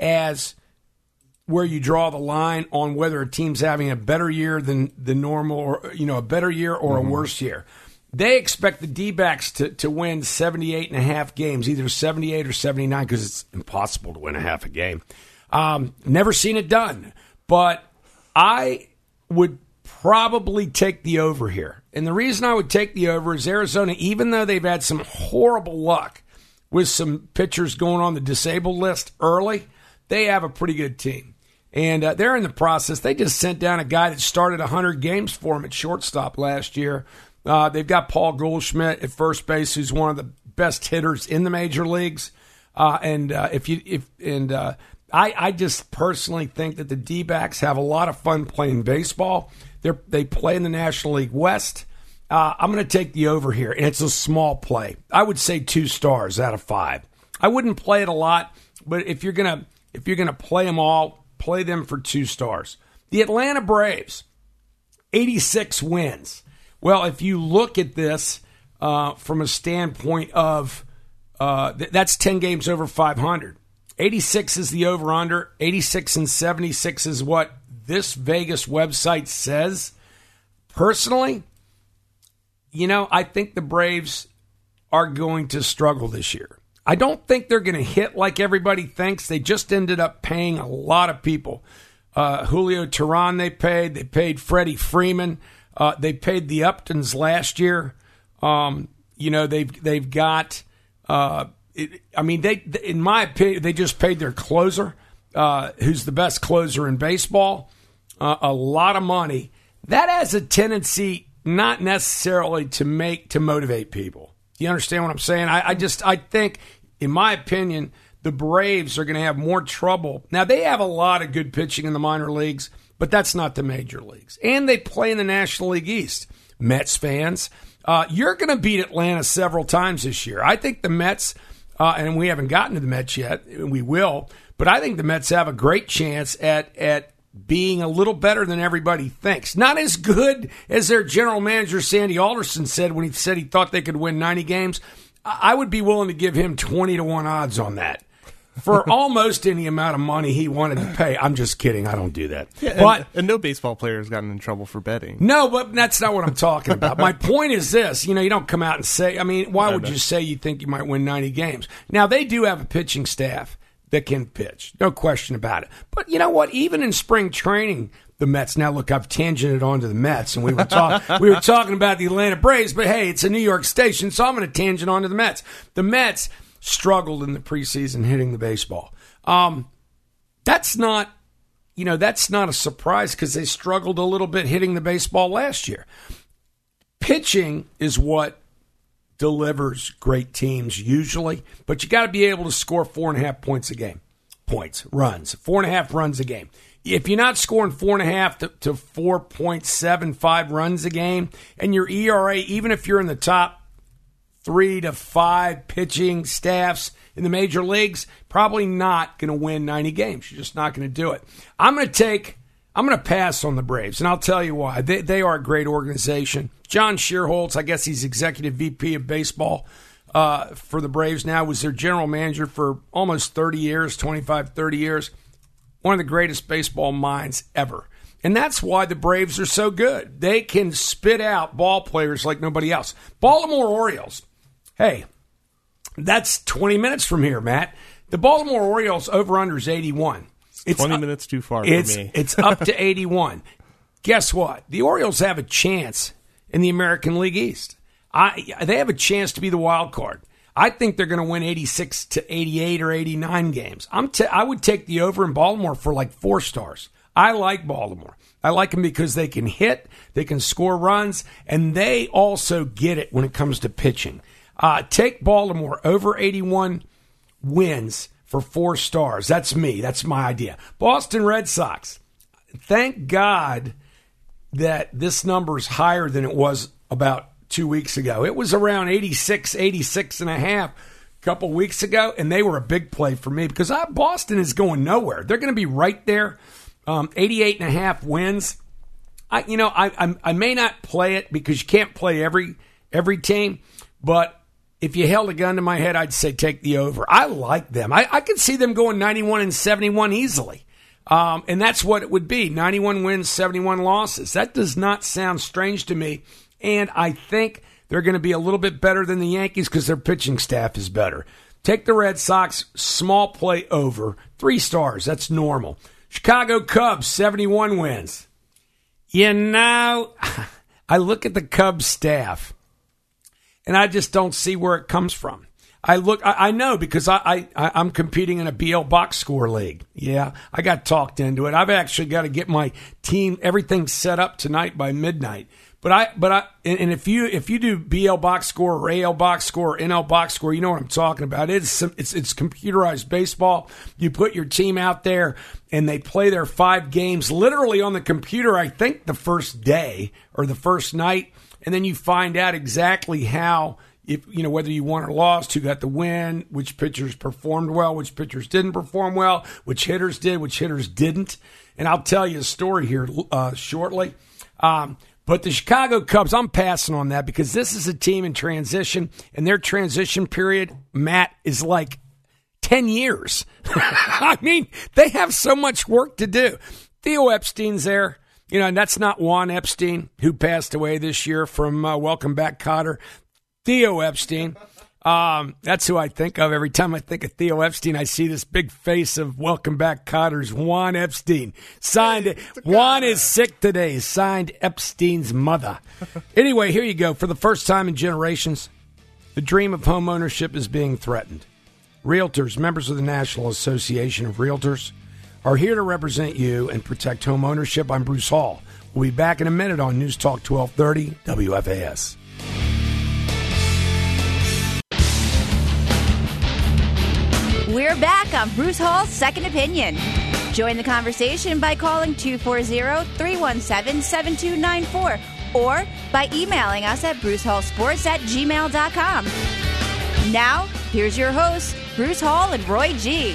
as where you draw the line on whether a team's having a better year than the normal, or a better year or a worse year. They expect the D-backs to win 78.5 games, either 78 or 79, because it's impossible to win a half a game. Never seen it done, but I would probably take the over here. And the reason I would take the over is Arizona, even though they've had some horrible luck with some pitchers going on the disabled list early, they have a pretty good team. And they're in the process. They just sent down a guy that started 100 games for them at shortstop last year. They've got Paul Goldschmidt at first base, who's one of the best hitters in the major leagues. I just personally think that the D-backs have a lot of fun playing baseball. They play in the National League West. I'm going to take the over here, and it's a small play. I would say 2 stars out of 5. I wouldn't play it a lot, but if you're gonna play them all, play them for 2 stars. The Atlanta Braves, 86 wins. Well, if you look at this from a standpoint of that's 10 games over 500. 86 is the over-under. 86 and 76 is what this Vegas website says. Personally, I think the Braves are going to struggle this year. I don't think they're going to hit like everybody thinks. They just ended up paying a lot of people. Julio Teheran they paid Freddie Freeman. They paid the Uptons last year. They've got. In my opinion, they just paid their closer, who's the best closer in baseball, a lot of money. That has a tendency not necessarily to motivate people. You understand what I'm saying? I think, in my opinion, the Braves are going to have more trouble. Now, they have a lot of good pitching in the minor leagues, but that's not the major leagues. And they play in the National League East. Mets fans, you're going to beat Atlanta several times this year. I think the Mets, and we haven't gotten to the Mets yet, and we will, but I think the Mets have a great chance at being a little better than everybody thinks. Not as good as their general manager, Sandy Alderson, said when he said he thought they could win 90 games. I would be willing to give him 20-1 odds on that for almost any amount of money he wanted to pay. I'm just kidding. I don't do that. Yeah, and no baseball player has gotten in trouble for betting. No, but that's not what I'm talking about. My point is this. You don't come out and say, why would you say you think you might win 90 games? Now, they do have a pitching staff that can pitch. No question about it. But you know what? Even in spring training, the Mets. Now, look, I've tangented onto the Mets, and we were talking about the Atlanta Braves, but hey, it's a New York station, so I'm going to tangent onto the Mets. The Mets struggled in the preseason hitting the baseball. That's not a surprise because they struggled a little bit hitting the baseball last year. Pitching is what delivers great teams usually, but you got to be able to score 4.5 points a game. Runs. 4.5 runs a game. If you're not scoring 4.5 to 4.75 runs a game, and your ERA, even if you're in the top 3 to 5 pitching staffs in the major leagues, probably not going to win 90 games. You're just not going to do it. I'm going to pass on the Braves, and I'll tell you why. They are a great organization. John Shearholtz, I guess he's executive VP of baseball for the Braves now, was their general manager for almost 30 years, 25, 30 years. One of the greatest baseball minds ever. And that's why the Braves are so good. They can spit out ball players like nobody else. Baltimore Orioles. Hey, that's 20 minutes from here, Matt. The Baltimore Orioles over-under is 81. It's 20 minutes too far for me. It's up to 81. Guess what? The Orioles have a chance in the American League East. They have a chance to be the wild card. I think they're going to win 86 to 88 or 89 games. I would take the over in Baltimore for like 4 stars. I like Baltimore. I like them because they can hit, they can score runs, and they also get it when it comes to pitching. Take Baltimore over 81 wins for 4 stars. That's me. That's my idea. Boston Red Sox. Thank God that this number is higher than it was about 2 weeks ago. It was around 86 and a half a couple weeks ago, and they were a big play for me because Boston is going nowhere. They're going to be right there. 88 and a half wins. I may not play it because you can't play every team, but if you held a gun to my head, I'd say take the over. I like them. I could see them going 91-71 easily. And that's what it would be, 91 wins, 71 losses. That does not sound strange to me. And I think they're going to be a little bit better than the Yankees because their pitching staff is better. Take the Red Sox, small play over, 3 stars. That's normal. Chicago Cubs, 71 wins. You know, I look at the Cubs staff, and I just don't see where it comes from. I know because I'm competing in a BL box score league. Yeah, I got talked into it. I've actually got to get my team, everything set up tonight by midnight. But if you do BL box score or AL box score or NL box score, you know what I'm talking about. It's computerized baseball. You put your team out there and they play their 5 games literally on the computer. I think the first day or the first night, and then you find out exactly how, whether you won or lost, who got the win, which pitchers performed well, which pitchers didn't perform well, which hitters did, which hitters didn't. And I'll tell you a story here shortly. But the Chicago Cubs, I'm passing on that because this is a team in transition, and their transition period, Matt, is like 10 years. I mean, they have so much work to do. Theo Epstein's there. And that's not Juan Epstein, who passed away this year from Welcome Back, Kotter. Theo Epstein. That's who I think of. Every time I think of Theo Epstein, I see this big face of Welcome Back, Kotter's Juan Epstein. Signed, Juan is sick today. Signed Epstein's mother. Anyway, here you go. For the first time in generations, the dream of home ownership is being threatened. Realtors, members of the National Association of Realtors, are here to represent you and protect home ownership. I'm Bruce Hall. We'll be back in a minute on News Talk 1230 WFAS. We're back on Bruce Hall's Second Opinion. Join the conversation by calling 240-317-7294 or by emailing us at brucehallsports@gmail.com. Now, here's your hosts, Bruce Hall and Roy G.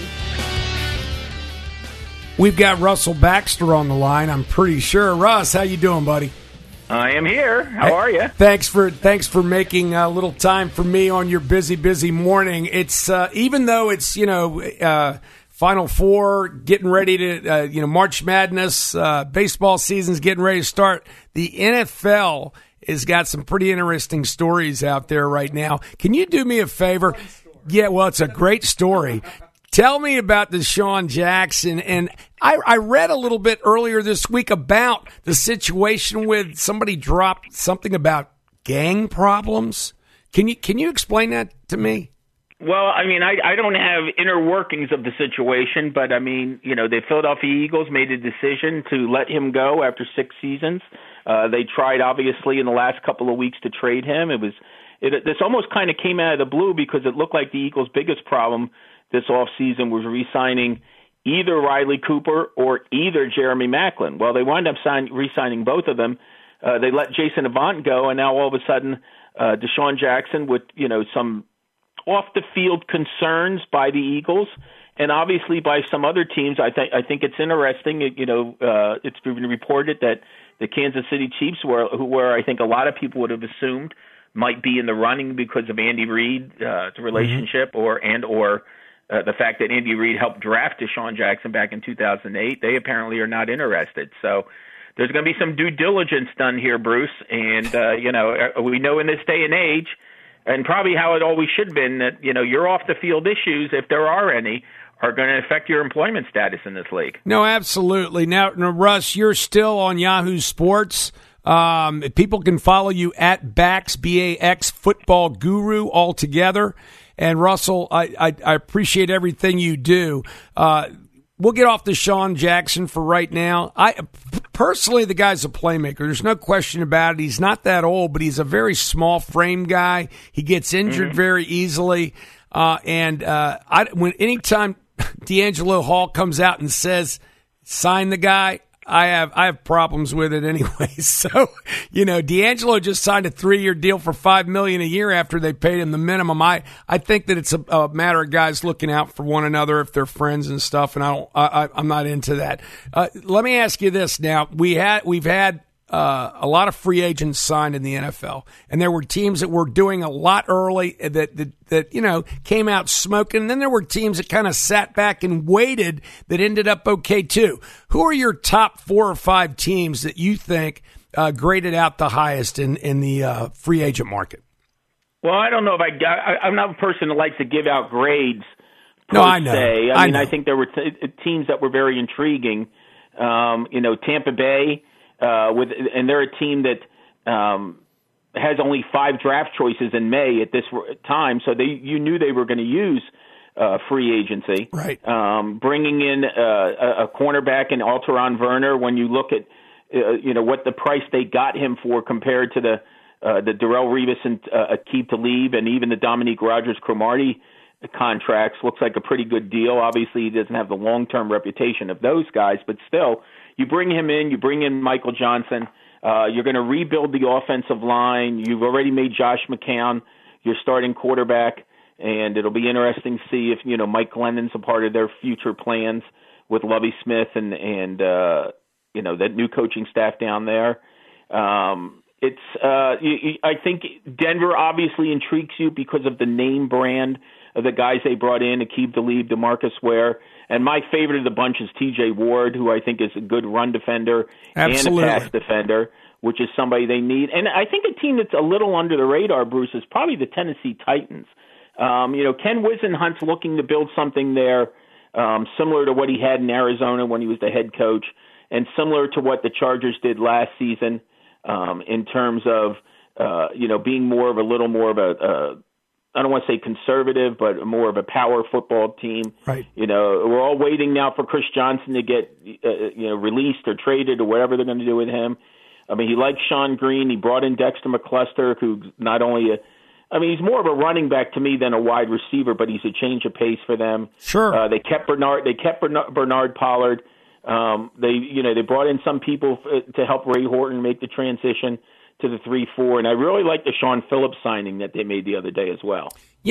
We've got Russell Baxter on the line, I'm pretty sure. Russ, how you doing, buddy? I am here. How are you? Thanks for making a little time for me on your busy morning. It's even though it's Final Four, getting ready to March Madness, baseball season's getting ready to start. The NFL has got some pretty interesting stories out there right now. Can you do me a favor? Yeah, well, it's a great story. Tell me about DeSean Jackson. And I read a little bit earlier this week about the situation with somebody dropped something about gang problems. Can you explain that to me? Well, I mean, I don't have inner workings of the situation, but I mean, the Philadelphia Eagles made a decision to let him go after 6 seasons. They tried, obviously, in the last couple of weeks to trade him. This almost kind of came out of the blue because it looked like the Eagles' biggest problem this offseason was re-signing either Riley Cooper or either Jeremy Maclin. Well, they wound up re-signing both of them. They let Jason Avant go, and now all of a sudden DeSean Jackson with some off-the-field concerns by the Eagles and obviously by some other teams. I think it's interesting. It's been reported that the Kansas City Chiefs, who were I think a lot of people would have assumed might be in the running because of Andy Reid, the relationship, or the fact that Andy Reid helped draft DeSean Jackson back in 2008, they apparently are not interested. So there's going to be some due diligence done here, Bruce. And, we know in this day and age, and probably how it always should have been, that, your off-the-field issues, if there are any, are going to affect your employment status in this league. No, absolutely. Now, Russ, you're still on Yahoo Sports. People can follow you at Bax, B-A-X, Football Guru altogether. And, Russell, I appreciate everything you do. We'll get off DeSean Jackson for right now. Personally, the guy's a playmaker. There's no question about it. He's not that old, but he's a very small frame guy. He gets injured very easily. Anytime D'Angelo Hall comes out and says, sign the guy, I have problems with it anyway. So, D'Angelo just signed a 3-year deal for $5 million a year after they paid him the minimum. I think that it's a matter of guys looking out for one another if they're friends and stuff, and I'm not into that. Let me ask you this now. We've had a lot of free agents signed in the NFL, and there were teams that were doing a lot early that came out smoking. And then there were teams that kind of sat back and waited that ended up okay too. Who are your top 4 or 5 teams that you think graded out the highest in the free agent market? Well, I don't know if I'm not a person that likes to give out grades. No, I know. I mean, I think there were teams that were very intriguing. Tampa Bay, and they're a team that has only 5 draft choices in May at this time, so you knew they were going to use free agency. Right. Bringing in a cornerback in Alteron Werner, when you look at what the price they got him for compared to the Darrelle Revis and Aqib Talib and even the Dominique Rodgers-Cromartie contracts, looks like a pretty good deal. Obviously, he doesn't have the long-term reputation of those guys, but still, you bring him in, you bring in Michael Johnson, you're going to rebuild the offensive line. You've already made Josh McCown your starting quarterback, and it'll be interesting to see if Mike Glennon's a part of their future plans with Lovie Smith and that new coaching staff down there. I think Denver obviously intrigues you because of the name brand of the guys they brought in, Aqib Talib, DeMarcus Ware. And my favorite of the bunch is T.J. Ward, who I think is a good run defender Absolutely. and a pass defender, which is somebody they need. And I think a team that's a little under the radar, Bruce, is probably the Tennessee Titans. Ken Whisenhunt's looking to build something there similar to what he had in Arizona when he was the head coach, and similar to what the Chargers did last season in terms of being a little more of a I don't want to say conservative, but more of a power football team. Right. We're all waiting now for Chris Johnson to get released or traded or whatever they're going to do with him. I mean, he likes Sean Green. He brought in Dexter McCluster, who's not only he's more of a running back to me than a wide receiver, but he's a change of pace for them. Sure. They kept Bernard Pollard. They brought in some people to help Ray Horton make the transition to the 3-4, and I really like the Sean Phillips signing that they made the other day as well.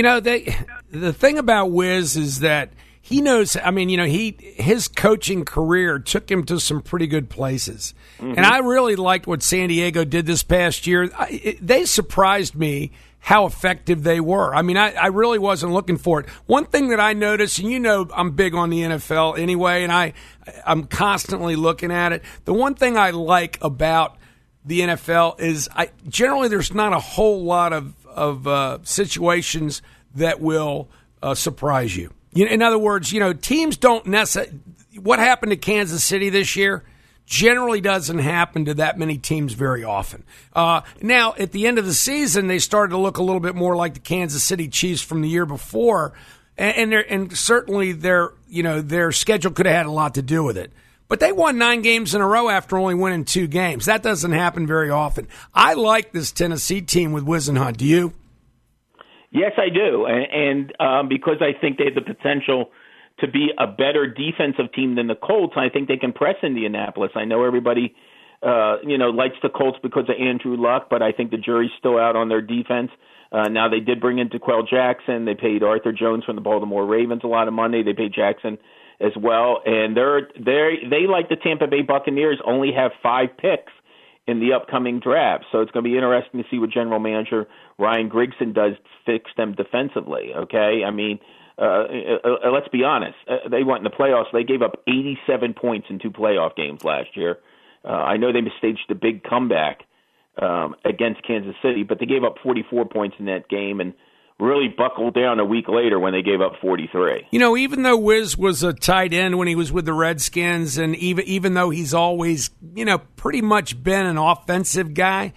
The thing about Wiz is that he knows. I mean, his coaching career took him to some pretty good places, and I really liked what San Diego did this past year. They surprised me how effective they were. I mean, I really wasn't looking for it. One thing that I noticed, and I'm big on the NFL anyway, and I'm constantly looking at it. The one thing I like about the NFL is generally there's not a whole lot of situations that will surprise you. In other words, teams don't necessarily. What happened to Kansas City this year generally doesn't happen to that many teams very often. Now, at the end of the season, they started to look a little bit more like the Kansas City Chiefs from the year before, and certainly their schedule could have had a lot to do with it. But they won 9 games in a row after only winning 2 games. That doesn't happen very often. I like this Tennessee team with Whisenhunt. Do you? Yes, I do. And because I think they have the potential to be a better defensive team than the Colts, I think they can press Indianapolis. I know everybody likes the Colts because of Andrew Luck, but I think the jury's still out on their defense. Now, they did bring in DeQuell Jackson. They paid Arthur Jones from the Baltimore Ravens a lot of money. They paid Jackson as well, and they like the Tampa Bay Buccaneers only have 5 picks in the upcoming draft, so it's going to be interesting to see what General Manager Ryan Grigson does to fix them defensively. Okay, I mean, let's be honest, they went in the playoffs. They gave up 87 points in 2 playoff games last year. I know they staged a big comeback against Kansas City, but they gave up 44 points in that game and really buckled down a week later when they gave up 43. Even though Wiz was a tight end when he was with the Redskins, and even though he's always, pretty much been an offensive guy,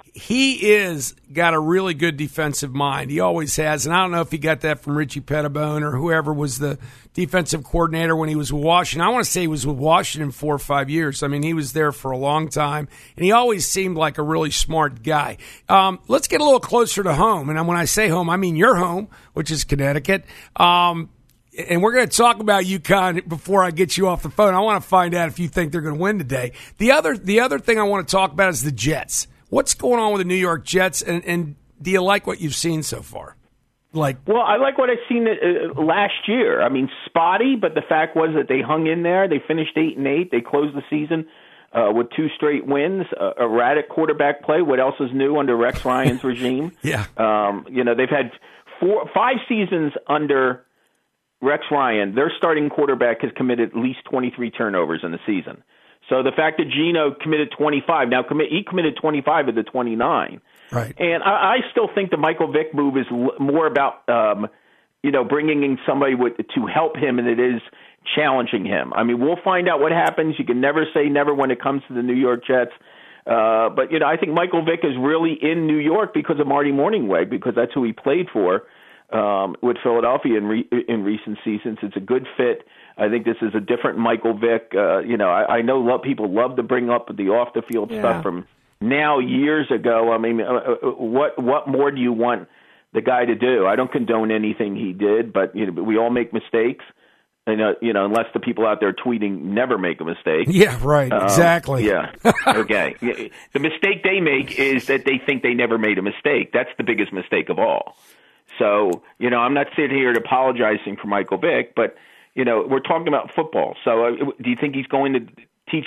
he is got a really good defensive mind. He always has, and I don't know if he got that from Richie Pettibone or whoever was the defensive coordinator when he was with Washington. I want to say he was with Washington 4 or 5 years. I mean, he was there for a long time, and he always seemed like a really smart guy. Let's get a little closer to home, and when I say home, I mean your home, which is Connecticut. And we're going to talk about UConn before I get you off the phone. I want to find out if you think they're going to win today. The other thing I want to talk about is the Jets. What's going on with the New York Jets, and do you like what you've seen so far? Well, I like what I've seen last year. I mean, spotty, but the fact was that they hung in there. They finished 8-8. They closed the season with 2 straight wins, erratic quarterback play. What else is new under Rex Ryan's regime? Yeah. They've had 5 seasons under Rex Ryan. Their starting quarterback has committed at least 23 turnovers in the season. So the fact that Geno committed 25, he committed 25 of the 29. Right. And I still think the Michael Vick move is more about, bringing in somebody to help him than it is challenging him. I mean, we'll find out what happens. You can never say never when it comes to the New York Jets. But I think Michael Vick is really in New York because of Marty Mornhinweg, because that's who he played for with Philadelphia in recent seasons. It's a good fit. I think this is a different Michael Vick. I know people love to bring up the off-the-field stuff from now years ago. I mean, what more do you want the guy to do? I don't condone anything he did, but we all make mistakes. And, unless the people out there tweeting never make a mistake. Yeah, right. Exactly. Yeah. Okay. The mistake they make is that they think they never made a mistake. That's the biggest mistake of all. So, I'm not sitting here apologizing for Michael Vick, but, we're talking about football. So do you think he's going to teach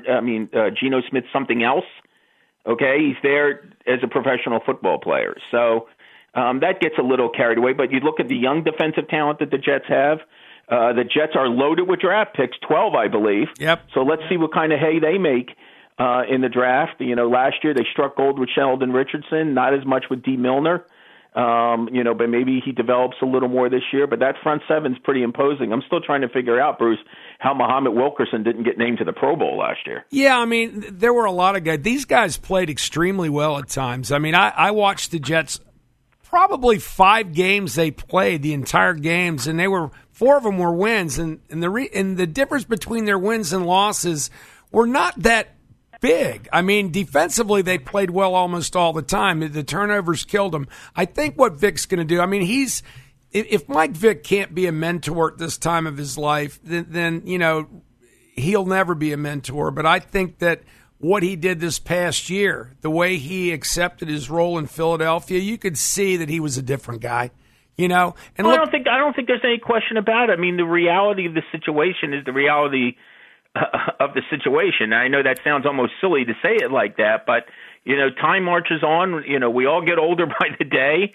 Geno Smith something else? Okay. He's there as a professional football player. So that gets a little carried away. But you look at the young defensive talent that the Jets have. The Jets are loaded with draft picks, 12, I believe. Yep. So let's see what kind of hay they make in the draft. Last year they struck gold with Sheldon Richardson, not as much with D. Milner. But maybe he develops a little more this year. But that front seven's pretty imposing. I'm still trying to figure out, Bruce, how Muhammad Wilkerson didn't get named to the Pro Bowl last year. Yeah, I mean, there were a lot of guys. These guys played extremely well at times. I mean, I watched the Jets probably 5 games they played, the entire games, and 4 of them were wins. And the difference between their wins and losses were not that big. I mean, defensively, they played well almost all the time. The turnovers killed them. I think what Vick's going to do, I mean, if Mike Vick can't be a mentor at this time of his life, then he'll never be a mentor. But I think that what he did this past year, the way he accepted his role in Philadelphia, you could see that he was a different guy. And I don't think there's any question about it. I mean, the reality of the situation is the reality of the situation. I know that sounds almost silly to say it like that, but time marches on. We all get older by the day.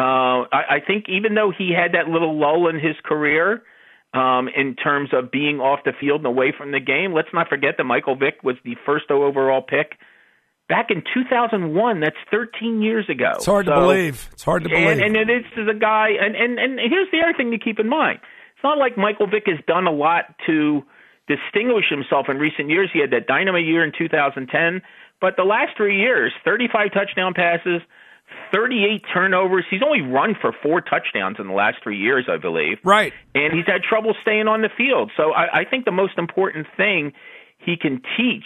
I think even though he had that little lull in his career in terms of being off the field and away from the game, let's not forget that Michael Vick was the first overall pick back in 2001. That's 13 years ago. It's hard to believe. And this is a guy, and here's the other thing to keep in mind. It's not like Michael Vick has done a lot to distinguish himself in recent years. He had that dynamite year in 2010, but the last 3 years, 35 touchdown passes, 38 turnovers. He's only run for 4 touchdowns in the last 3 years, I believe. Right. And he's had trouble staying on the field. So I think the most important thing he can teach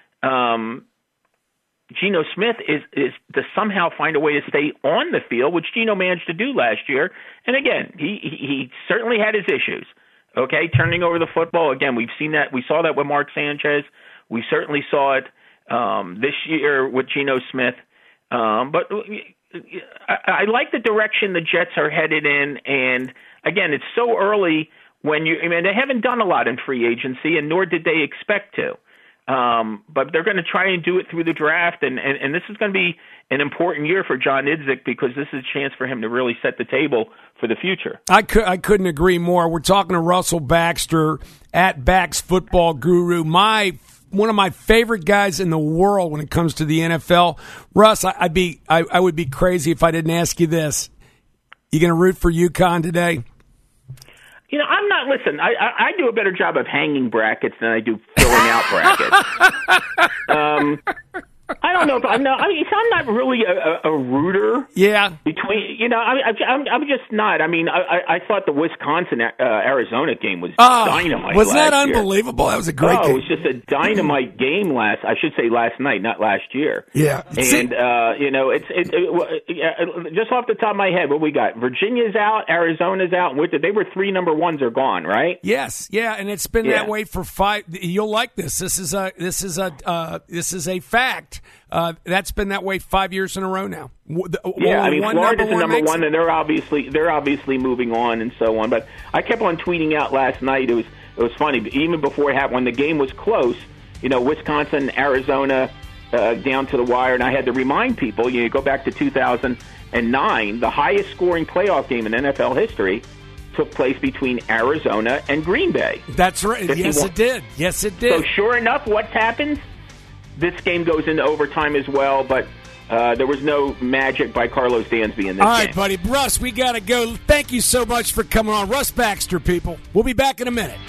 Geno Smith is to somehow find a way to stay on the field, which Geno managed to do last year. And again, he certainly had his issues. Okay, turning over the football. Again, we've seen that. We saw that with Mark Sanchez. We certainly saw it this year with Geno Smith. But I like the direction the Jets are headed in. And again, it's so early they haven't done a lot in free agency, and nor did they expect to. But they're going to try and do it through the draft, and this is going to be an important year for John Idzik because this is a chance for him to really set the table for the future. I couldn't agree more. We're talking to Russell Baxter at Bax Football Guru, one of my favorite guys in the world when it comes to the NFL. Russ, I would be crazy if I didn't ask you this. You going to root for UConn today? I'm not. Listen, I do a better job of hanging brackets than I do filling out brackets. I don't know if I'm not. I'm not really a rooter. Yeah. I'm just not. I thought the Wisconsin Arizona game was dynamite. Was that unbelievable? That was a great game. It was just a dynamite game last night, not last year. Yeah. And it's just off the top of my head, what we got? Virginia's out, Arizona's out. They were 3 number 1s are gone, right? Yes. Yeah, and it's been that way for 5. You'll like this. This is a fact. That's been that way 5 years in a row now. Florida's the number 1, and they're obviously moving on and so on. But I kept on tweeting out last night. It was funny. Even before it happened, when the game was close, Wisconsin, Arizona, down to the wire. And I had to remind people, you go back to 2009, the highest scoring playoff game in NFL history took place between Arizona and Green Bay. That's right. 51. Yes, it did. Yes, it did. So sure enough, what's happened? This game goes into overtime as well, but there was no magic by Carlos Dansby in this game. All right, buddy. Russ, we got to go. Thank you so much for coming on. Russ Baxter, people. We'll be back in a minute.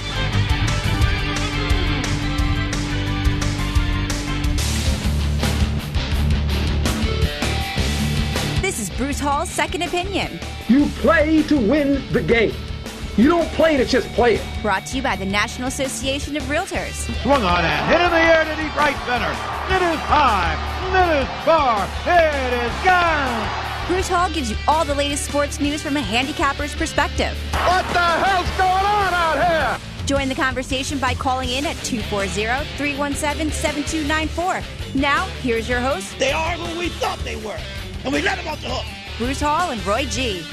This is Bruce Hall's Second Opinion. You play to win the game. You don't play to just play it. Brought to you by the National Association of Realtors. Swung on and hit in the air to deep right center. It is high. It is far. It is gone. Bruce Hall gives you all the latest sports news from a handicapper's perspective. What the hell's going on out here? Join the conversation by calling in at 240-317-7294. Now, here's your host, They are who we thought they were, and we let them off the hook. Bruce Hall and Roy G.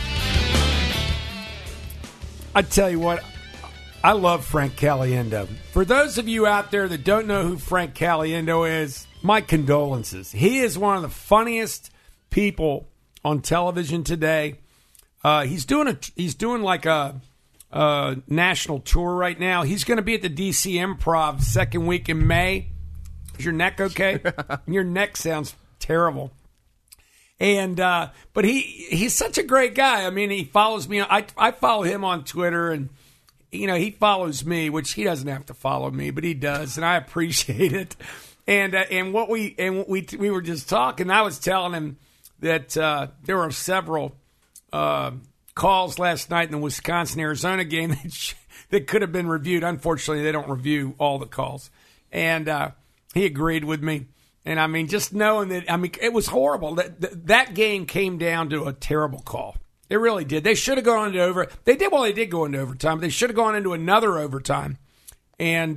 I tell you what, I love Frank Caliendo. For those of you out there that don't know who Frank Caliendo is, my condolences. He is one of the funniest people on television today. He's doing like a national tour right now. He's going to be at the DC Improv second week in May. Is your neck okay? Your neck sounds terrible. And but he's such a great guy. I mean, he follows me. I follow him on Twitter, and he follows me, which he doesn't have to follow me, but he does, and I appreciate it. And we were just talking. I was telling him that there were several calls last night in the Wisconsin-Arizona game that could have been reviewed. Unfortunately, they don't review all the calls, and he agreed with me. And, I mean, just knowing that, it was horrible. That game came down to a terrible call. It really did. They should have gone into overtime. They did go into overtime. They should have gone into another overtime and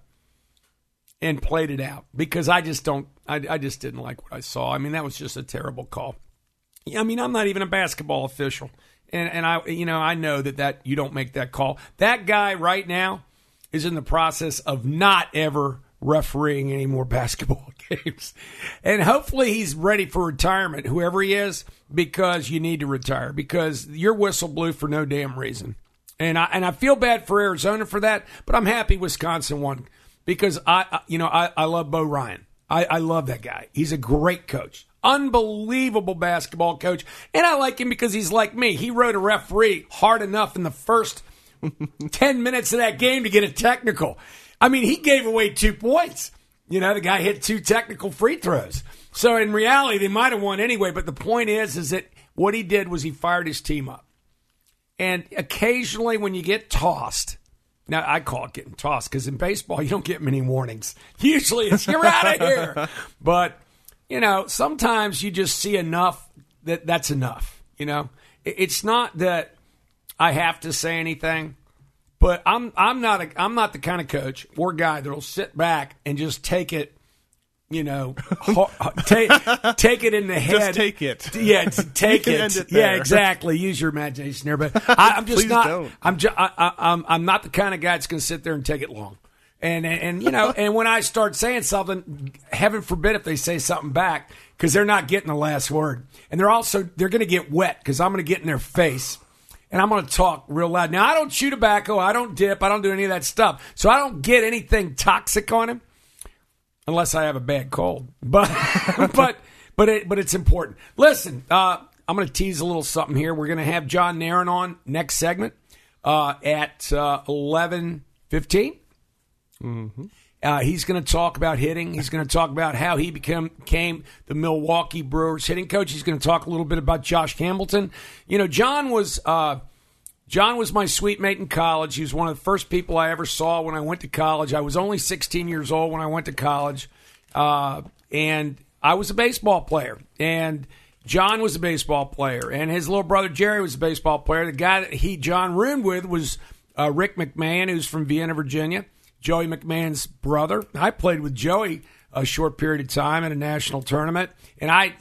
played it out, because I just didn't like what I saw. I mean, that was just a terrible call. I mean, I'm not even a basketball official. And I know that you don't make that call. That guy right now is in the process of not ever refereeing any more basketball games. And hopefully he's ready for retirement, whoever he is, because you need to retire, because your whistle blew for no damn reason. And I feel bad for Arizona for that, but I'm happy Wisconsin won, because I love Bo Ryan. I love that guy. He's a great coach. Unbelievable basketball coach. And I like him because he's like me. He rode a referee hard enough in the first 10 minutes of that game to get a technical. I mean, he gave away 2 points. The guy hit 2 technical free throws. So in reality, they might have won anyway. But the point is that what he did was he fired his team up. And occasionally when you get tossed, now I call it getting tossed, because in baseball you don't get many warnings. Usually it's you're out of here. But, sometimes you just see enough that's enough. It's not that I have to say anything. But I'm not the kind of coach or guy that'll sit back and just take it, take it in the head. Just take it. Yeah, take it. Yeah, exactly. Use your imagination there. But I'm just not. Don't. I'm not the kind of guy that's going to sit there and take it long. And and when I start saying something, heaven forbid if they say something back, because they're not getting the last word, and they're going to get wet, because I'm going to get in their face. And I'm going to talk real loud. Now, I don't chew tobacco. I don't dip. I don't do any of that stuff. So I don't get anything toxic on him unless I have a bad cold. But it's important. Listen, I'm going to tease a little something here. We're going to have John Nairn on next segment at 11:15. Mm-hmm. He's going to talk about hitting. He's going to talk about how he became the Milwaukee Brewers hitting coach. He's going to talk a little bit about Josh Hamilton. John was my suite mate in college. He was one of the first people I ever saw when I went to college. I was only 16 years old when I went to college, and I was a baseball player. And John was a baseball player, and his little brother Jerry was a baseball player. The guy that John roomed with was Rick McMahon, who's from Vienna, Virginia. Joey McMahon's brother. I played with Joey a short period of time in a national tournament, and I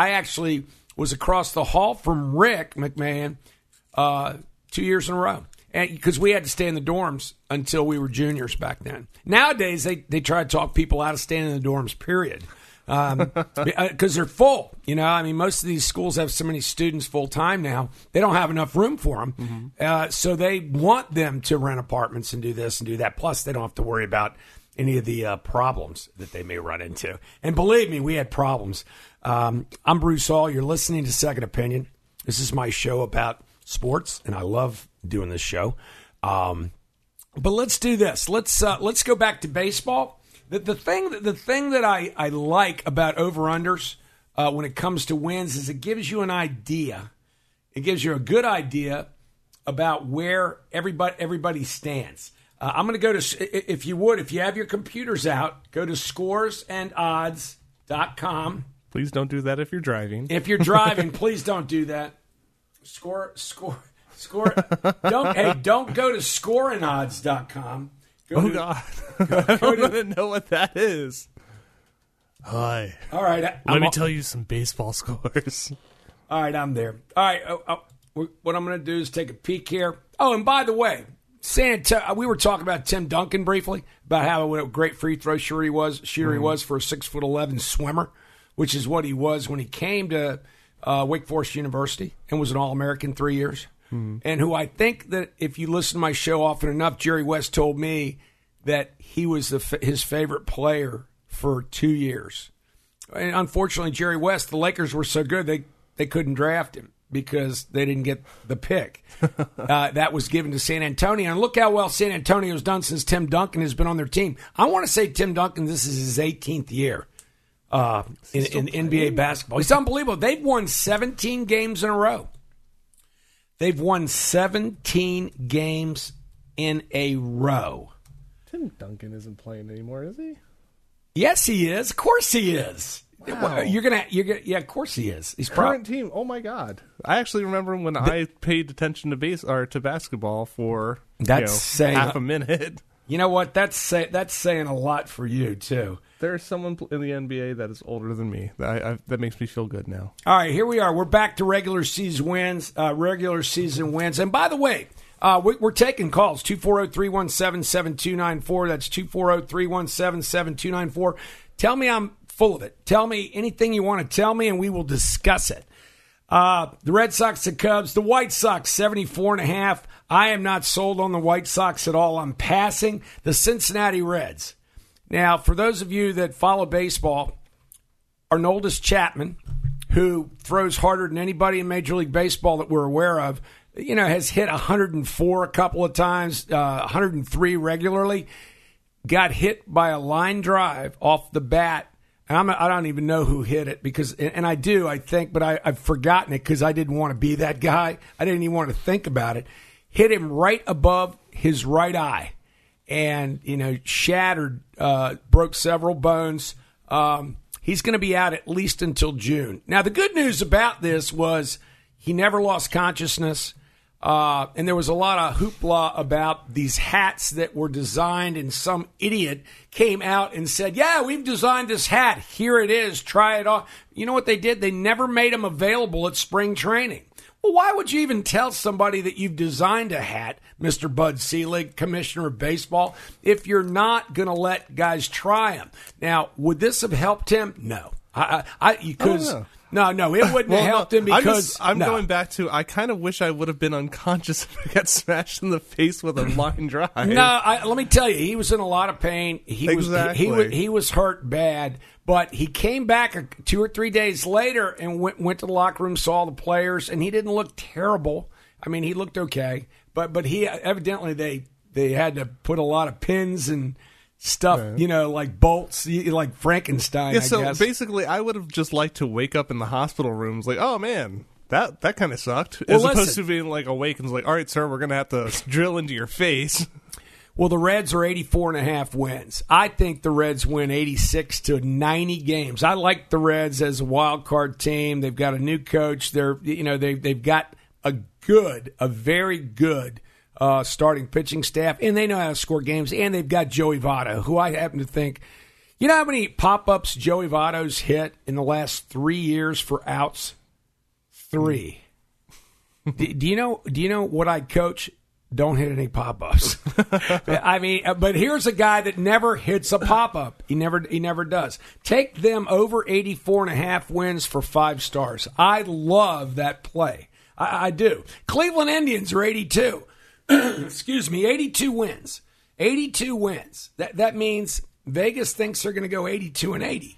actually was across the hall from Rick McMahon 2 years in a row. because we had to stay in the dorms until we were juniors back then. Nowadays, they try to talk people out of staying in the dorms, period. Because they're full. I mean, most of these schools have so many students full time now, they don't have enough room for them. So they want them to rent apartments and do this and do that. Plus, they don't have to worry about any of the problems that they may run into. And believe me, we had problems. I'm Bruce Hall. You're listening to Second Opinion. This is my show about sports, and I love doing this show. But let's do this. Let's go back to baseball. The thing that I like about over-unders when it comes to wins is it gives you an idea. It gives you a good idea about where everybody stands. I'm going to go to, if you have your computers out, go to scoresandodds.com. Please don't do that if you're driving. If you're driving, please don't do that. Score. Don't go to scoreandodds.com. God. I don't even know what that is. Hi. All right. Let me tell you some baseball scores. All right, I'm there. All right. What I'm going to do is take a peek here. Oh, and by the way, we were talking about Tim Duncan briefly, about how what a great free throw shooter he was for a 6'11" swimmer, which is what he was when he came to Wake Forest University and was an All-American 3 years. And who I think that if you listen to my show often enough, Jerry West told me that he was his favorite player for 2 years. And unfortunately, Jerry West, the Lakers were so good they couldn't draft him because they didn't get the pick. That was given to San Antonio. And look how well San Antonio's done since Tim Duncan has been on their team. I want to say Tim Duncan, this is his 18th year in NBA basketball. He's unbelievable. They've won 17 games in a row. They've won 17 games in a row. Tim Duncan isn't playing anymore, is he? Yes, he is. Of course he is. Wow. Yeah, of course he is. He's current team. Oh my God! I actually remember when I paid attention to basketball for half a minute. You know what? That's saying a lot for you too. There's someone in the NBA that is older than me. That makes me feel good now. All right, here we are. We're back to regular season wins. And by the way, we're taking calls. 240-317-7294. That's 240-317-7294. Tell me I'm full of it. Tell me anything you want to tell me, and we will discuss it. The Red Sox, the Cubs, the White Sox, 74.5. I am not sold on the White Sox at all. I'm passing the Cincinnati Reds. Now, for those of you that follow baseball, Aroldis Chapman, who throws harder than anybody in Major League Baseball that we're aware of, has hit 104 a couple of times, 103 regularly, got hit by a line drive off the bat. And I don't even know who hit it I think, but I've forgotten it because I didn't want to be that guy. I didn't even want to think about it. Hit him right above his right eye. And, shattered, broke several bones. He's going to be out at least until June. Now, the good news about this was he never lost consciousness. And there was a lot of hoopla about these hats that were designed, and some idiot came out and said, yeah, we've designed this hat. Here it is. Try it on. You know what they did? They never made them available at spring training. Well, why would you even tell somebody that you've designed a hat, Mr. Bud Selig, Commissioner of Baseball, if you're not going to let guys try them? Now, would this have helped him? No. No, it wouldn't have helped him because... I'm going back to, I kind of wish I would have been unconscious if I got smashed in the face with a line drive. Let me tell you, he was in a lot of pain. He was hurt bad, but he came back 2 or 3 days later and went to the locker room, saw the players, and he didn't look terrible. I mean, he looked okay, but he evidently they had to put a lot of pins and stuff, like bolts, like Frankenstein, I guess. Basically, I would have just liked to wake up in the hospital rooms like, oh, man, that kind of sucked. As opposed to being like awake and like, all right, sir, we're going to have to drill into your face. Well, the Reds are 84.5 wins. I think the Reds win 86 to 90 games. I like the Reds as a wild card team. They've got a new coach. They've got a very good starting pitching staff, and they know how to score games, and they've got Joey Votto, who I happen to think, you know how many pop-ups Joey Votto's hit in the last 3 years for outs? 3. Do you know what I'd coach don't hit any pop-ups. I mean, but here's a guy that never hits a pop-up. He never does. Take them over 84.5 wins for 5 stars. I love that play. I do. Cleveland Indians are 82. Excuse me, 82 wins. 82 wins. That means Vegas thinks they're going to go 82-80.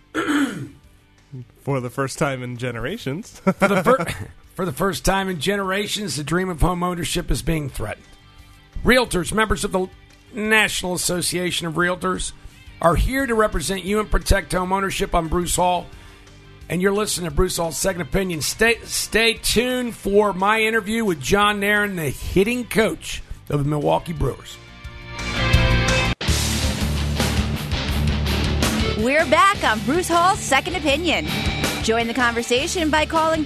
For the first time in generations. For the first time in generations, the dream of home ownership is being threatened. Realtors, members of the National Association of Realtors, are here to represent you and protect home ownership. I'm Bruce Hall, and you're listening to Bruce Hall's Second Opinion. Stay tuned for my interview with John Nairn, the hitting coach of the Milwaukee Brewers. We're back on Bruce Hall's Second Opinion. Join the conversation by calling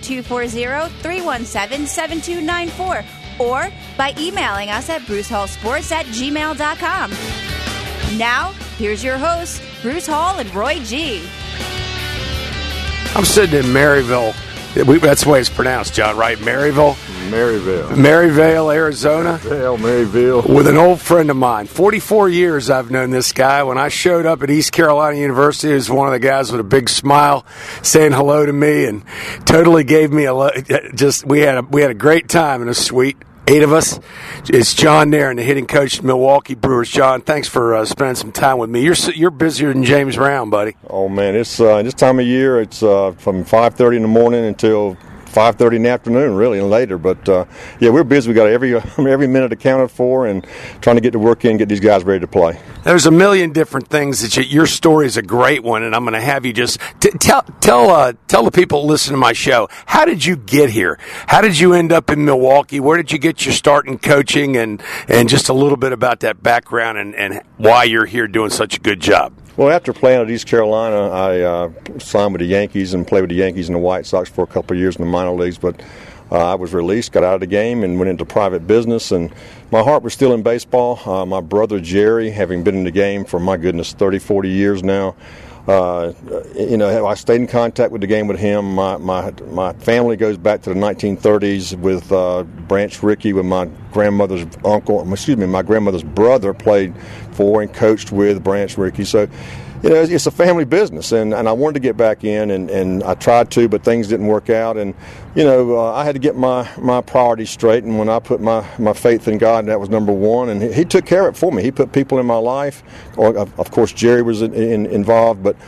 240-317-7294 or by emailing us at brucehallsports@gmail.com. Now, here's your hosts, Bruce Hall and Roy G. I'm sitting in Maryville. That's the way it's pronounced, John, right? Maryville, Arizona. Maryville. With an old friend of mine. 44 years I've known this guy. When I showed up at East Carolina University, he was one of the guys with a big smile saying hello to me and totally gave me we had a great time in a suite. 8 of us. It's John Nairn, the hitting coach of the Milwaukee Brewers. John, thanks for spending some time with me. You're busier than James Brown, buddy. Oh, man, it's this time of year, it's from 5:30 in the morning until 5:30 in the afternoon, really, and later. But, yeah, we're busy. We got every minute accounted for and trying to get to work in and get these guys ready to play. There's a million different things that your story is a great one, and I'm going to have you just tell the people listening to my show, how did you get here? How did you end up in Milwaukee? Where did you get your start in coaching? And just a little bit about that background and why you're here doing such a good job. Well, after playing at East Carolina, I signed with the Yankees and played with the Yankees and the White Sox for a couple of years in the minor leagues. But I was released, got out of the game, and went into private business. And my heart was still in baseball. My brother Jerry, having been in the game for, my goodness, 30, 40 years now, I stayed in contact with the game with him. My family goes back to the 1930s with Branch Rickey, with my grandmother's brother played for and coached with Branch Rickey. So, it's a family business, and I wanted to get back in, and I tried to, but things didn't work out. And, I had to get my priorities straight, and when I put my faith in God, that was number one, and he took care of it for me. He put people in my life. Of course, Jerry was involved, but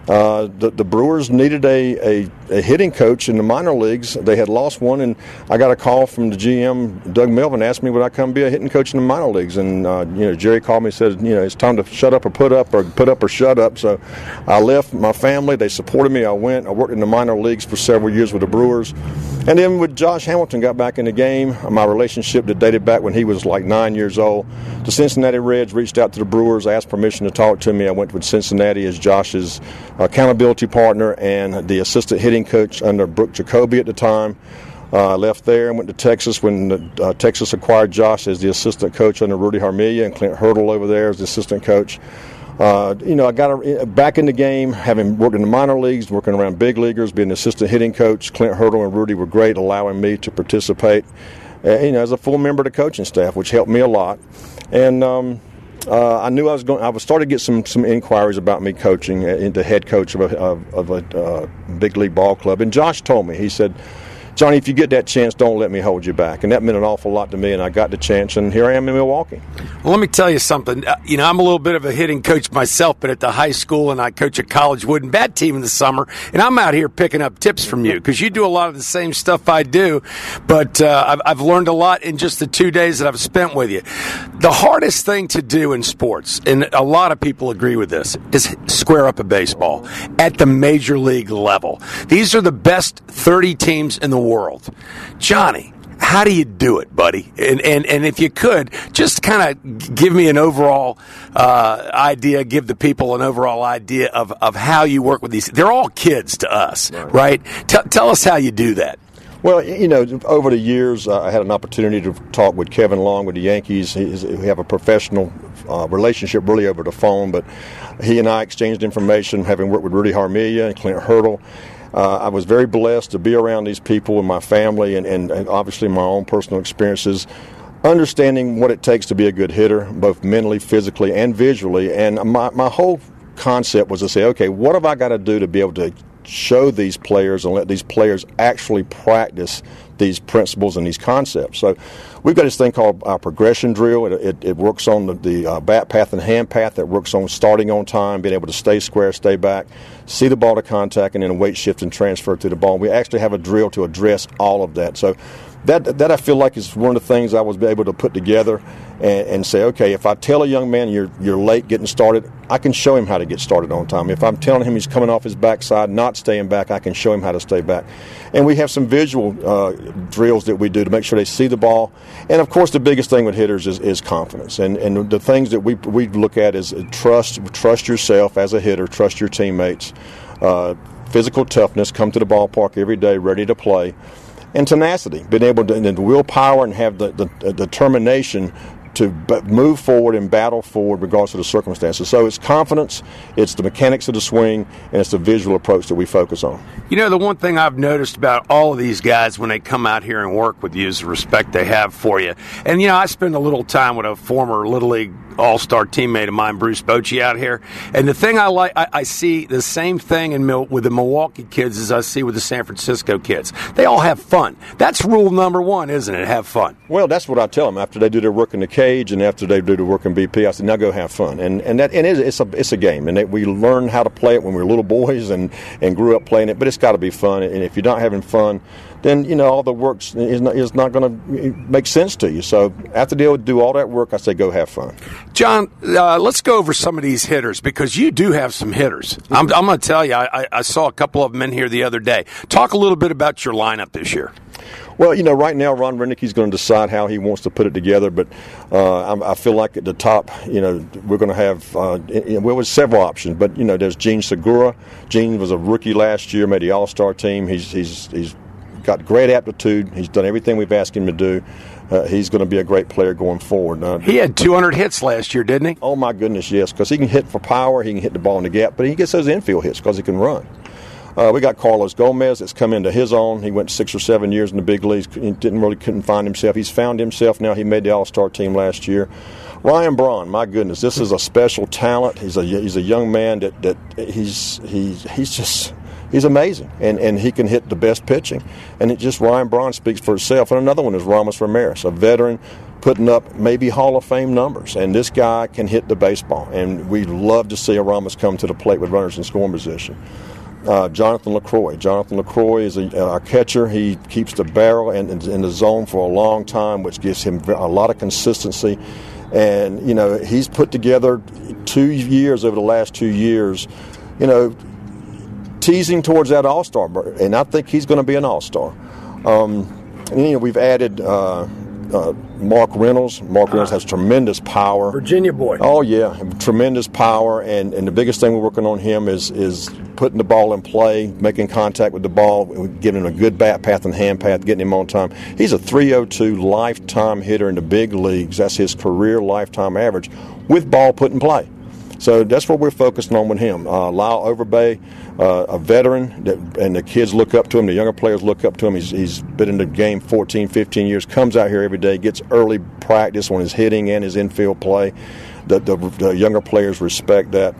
the Brewers needed a hitting coach in the minor leagues. They had lost one, and I got a call from the GM, Doug Melvin, asked me would I come be a hitting coach in the minor leagues. And Jerry called me and said, it's time to shut up or put up, or put up or shut up. So I left my family. They supported me. I worked in the minor leagues for several years with the Brewers. And then when Josh Hamilton got back in the game, my relationship that dated back when he was like 9 years old, the Cincinnati Reds reached out to the Brewers, asked permission to talk to me. I went with Cincinnati as Josh's accountability partner and the assistant hitting coach under Brooke Jacoby at the time. I left there and went to Texas when Texas acquired Josh as the assistant coach under Rudy Harmilla, and Clint Hurdle over there as the assistant coach. I got back in the game, having worked in the minor leagues, working around big leaguers, being an assistant hitting coach. Clint Hurdle and Rudy were great, allowing me to participate, as a full member of the coaching staff, which helped me a lot. And I knew I was starting to get some inquiries about me coaching into head coach of a big league ball club. And Josh told me, he said, Johnny, if you get that chance, don't let me hold you back. And that meant an awful lot to me, and I got the chance, and here I am in Milwaukee. Well, let me tell you something. I'm a little bit of a hitting coach myself, but at the high school, and I coach a college wooden bat team in the summer, and I'm out here picking up tips from you because you do a lot of the same stuff I do, but I've learned a lot in just the 2 days that I've spent with you. The hardest thing to do in sports, and a lot of people agree with this, is square up a baseball at the major league level. These are the best 30 teams in the world. Johnny, how do you do it, buddy? And if you could, just kind of give me an overall idea, give the people an overall idea of how you work with these. They're all kids to us, right? Tell us how you do that. Well, over the years, I had an opportunity to talk with Kevin Long with the Yankees. We have a professional relationship really over the phone, but he and I exchanged information, having worked with Rudy Harmilla and Clint Hurdle. I was very blessed to be around these people with my family and obviously my own personal experiences. understanding what it takes to be a good hitter, both mentally, physically, and visually. And my whole concept was to say, okay, what have I got to do to be able to show these players and let these players actually practice these principles and these concepts? So we've got this thing called our progression drill. It works on the bat path and hand path. That works on starting on time, being able to stay square, stay back, see the ball to contact, and then weight shift and transfer to the ball. We actually have a drill to address all of that. So that I feel like is one of the things I was able to put together and say, okay, if I tell a young man you're late getting started, I can show him how to get started on time. If I'm telling him he's coming off his backside, not staying back, I can show him how to stay back. And we have some visual drills that we do to make sure they see the ball. And, of course, the biggest thing with hitters is confidence. And the things that we look at is trust yourself as a hitter, trust your teammates, physical toughness, come to the ballpark every day ready to play, and tenacity, being able to, and the willpower and have the determination to move forward and battle forward regardless of the circumstances. So it's confidence, it's the mechanics of the swing, and it's the visual approach that we focus on. You know, the one thing I've noticed about all of these guys when they come out here and work with you is the respect they have for you. And, you know, I spend a little time with a former Little League all-star teammate of mine, Bruce Bochy, out here. And the thing I see the same thing with the Milwaukee kids as I see with the San Francisco kids. They all have fun. That's rule number one, isn't it? Have fun. Well, that's what I tell them after they do their work in the cage and after they do their work in BP. I say, now go have fun. It's a game, and we learn how to play it when we were little boys and grew up playing it. But it's got to be fun. And if you're not having fun, then, you know, all the work is not going to make sense to you. So after they do all that work, I say go have fun. John, let's go over some of these hitters because you do have some hitters. I'm going to tell you, I saw a couple of them in here the other day. Talk a little bit about your lineup this year. Well, you know, right now Ron Renick's going to decide how he wants to put it together, but I feel like at the top, you know, we're going to have there's several options, but, you know, there's Gene Segura. Gene was a rookie last year, made the All-Star team. He's got great aptitude. He's done everything we've asked him to do. He's going to be a great player going forward. He had 200 hits last year, didn't he? Oh, my goodness, yes, because he can hit for power. He can hit the ball in the gap, but he gets those infield hits because he can run. We got Carlos Gomez that's come into his own. He went 6 or 7 years in the big leagues. He couldn't find himself. He's found himself now. He made the All-Star team last year. Ryan Braun, my goodness, this is a special talent. He's a young man that he's amazing, and he can hit the best pitching. And Ryan Braun speaks for itself. And another one is Ramos Ramirez, a veteran putting up maybe Hall of Fame numbers. And this guy can hit the baseball. And we love to see a Ramos come to the plate with runners in scoring position. Jonathan LaCroix. Jonathan LaCroix is our catcher. He keeps the barrel in the zone for a long time, which gives him a lot of consistency. And, you know, he's put together 2 years over the last 2 years, you know, teasing towards that All-Star. And I think he's going to be an All-Star. And, you know, we've added Mark Reynolds. Mark Reynolds has tremendous power. Virginia boy. Oh, yeah, tremendous power. And the biggest thing we're working on him is putting the ball in play, making contact with the ball, giving him a good bat path and hand path, getting him on time. He's a .302 lifetime hitter in the big leagues. That's his career lifetime average with ball put in play. So that's what we're focusing on with him. Lyle Overbay, a veteran, and the kids look up to him. The younger players look up to him. He's been in the game 14, 15 years, comes out here every day, gets early practice on his hitting and his infield play. The younger players respect that.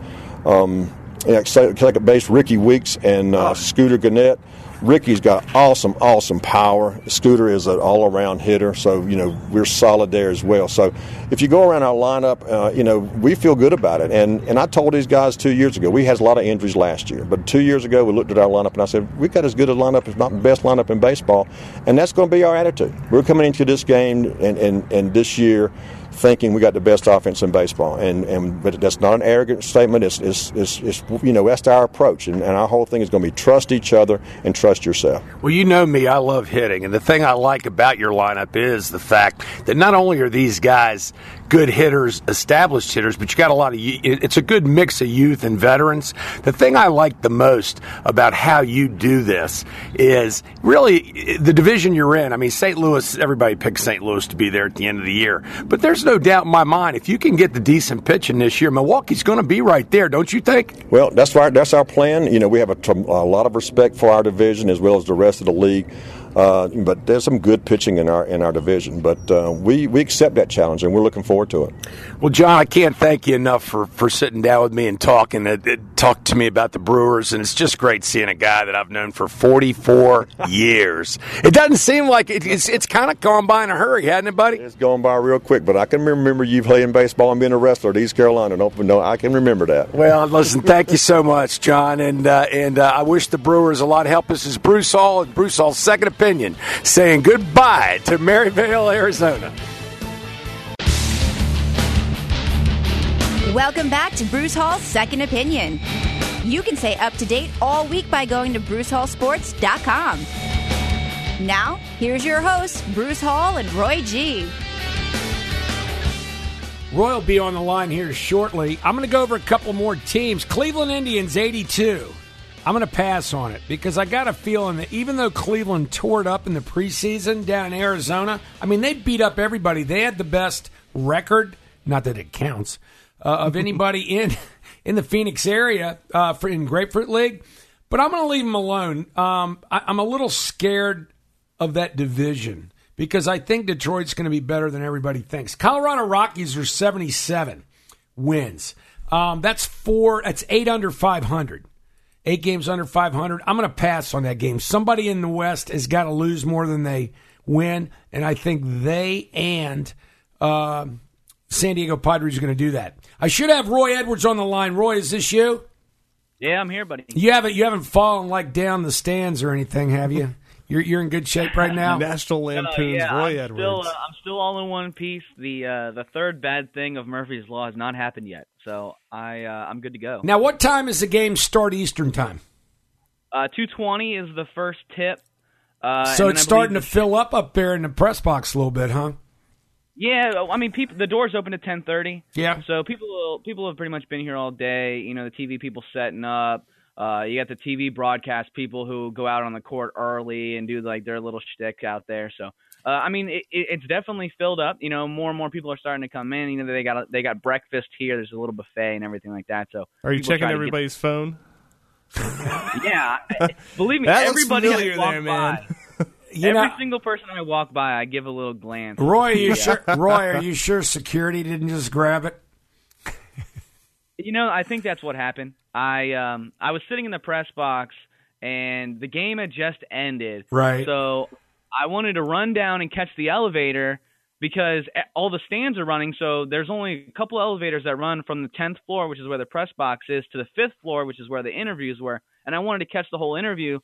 Second base, Ricky Weeks and Scooter Gannett. Ricky's got awesome power. Scooter is an all-around hitter, so, you know, we're solid there as well. So if you go around our lineup, you know, we feel good about it. And I told these guys 2 years ago, we had a lot of injuries last year, but 2 years ago we looked at our lineup and I said, we got as good a lineup, if not the best lineup in baseball, and that's going to be our attitude. We're coming into this game and this year thinking we got the best offense in baseball, but that's not an arrogant statement. It's you know, that's our approach, and our whole thing is going to be trust each other and trust yourself. Well, you know me, I love hitting, and the thing I like about your lineup is the fact that not only are these guys good hitters, established hitters, but you got a lot of, it's a good mix of youth and veterans. The thing I like the most about how you do this is really the division you're in. I mean, St. Louis, everybody picks St. Louis to be there at the end of the year, but there's no doubt in my mind, if you can get the decent pitching this year, Milwaukee's going to be right there, don't you think? Well, that's right. That's our plan. You know, we have a lot of respect for our division as well as the rest of the league. But there's some good pitching in our division. But we accept that challenge, and we're looking forward to it. Well, John, I can't thank you enough for sitting down with me and talking to me about the Brewers, and it's just great seeing a guy that I've known for 44 years. It doesn't seem like it's kind of gone by in a hurry, hasn't it, buddy? It's gone by real quick, but I can remember you playing baseball and being a wrestler at East Carolina. No, I can remember that. Well, listen, thank you so much, John, and I wish the Brewers a lot of help. This is Bruce Hall and Bruce Hall's Second Opinion saying goodbye to Maryvale, Arizona. Welcome back to Bruce Hall's Second Opinion. You can stay up to date all week by going to BruceHallSports.com. Now, here's your hosts, Bruce Hall and Roy G. Roy will be on the line here shortly. I'm going to go over a couple more teams. Cleveland Indians, 82. I'm going to pass on it because I got a feeling that even though Cleveland tore it up in the preseason down in Arizona, I mean, they beat up everybody. They had the best record, not that it counts, of anybody in the Phoenix area in Grapefruit League. But I'm going to leave them alone. I'm a little scared of that division because I think Detroit's going to be better than everybody thinks. Colorado Rockies are 77 wins. That's 8 under 500. 8 games under 500. I'm going to pass on that game. Somebody in the West has got to lose more than they win, and I think they and San Diego Padres are going to do that. I should have Roy Edwards on the line. Roy, is this you? Yeah, I'm here, buddy. You haven't fallen like down the stands or anything, have you? You're in good shape right now. National Lampoon's Roy Edwards. I'm still all in one piece. The third bad thing of Murphy's Law has not happened yet, so I'm good to go. Now, what time does the game start Eastern time? 2:20 is the first tip. So it's starting to fill up there in the press box a little bit, huh? Yeah, I mean, the doors open at 10:30. Yeah. So people have pretty much been here all day. You know, the TV people setting up. You got the TV broadcast people who go out on the court early and do like their little shtick out there. So, I mean, it's definitely filled up. You know, more and more people are starting to come in. You know, they got breakfast here. There's a little buffet and everything like that. So, are you checking everybody's phone? Yeah, believe me, that everybody looks familiar there, man. Every single person I walk by, I give a little glance. Roy, are you sure security didn't just grab it? You know, I think that's what happened. I was sitting in the press box, and the game had just ended. Right. So I wanted to run down and catch the elevator because all the stands are running. So there's only a couple elevators that run from the 10th floor, which is where the press box is, to the 5th floor, which is where the interviews were. And I wanted to catch the whole interview.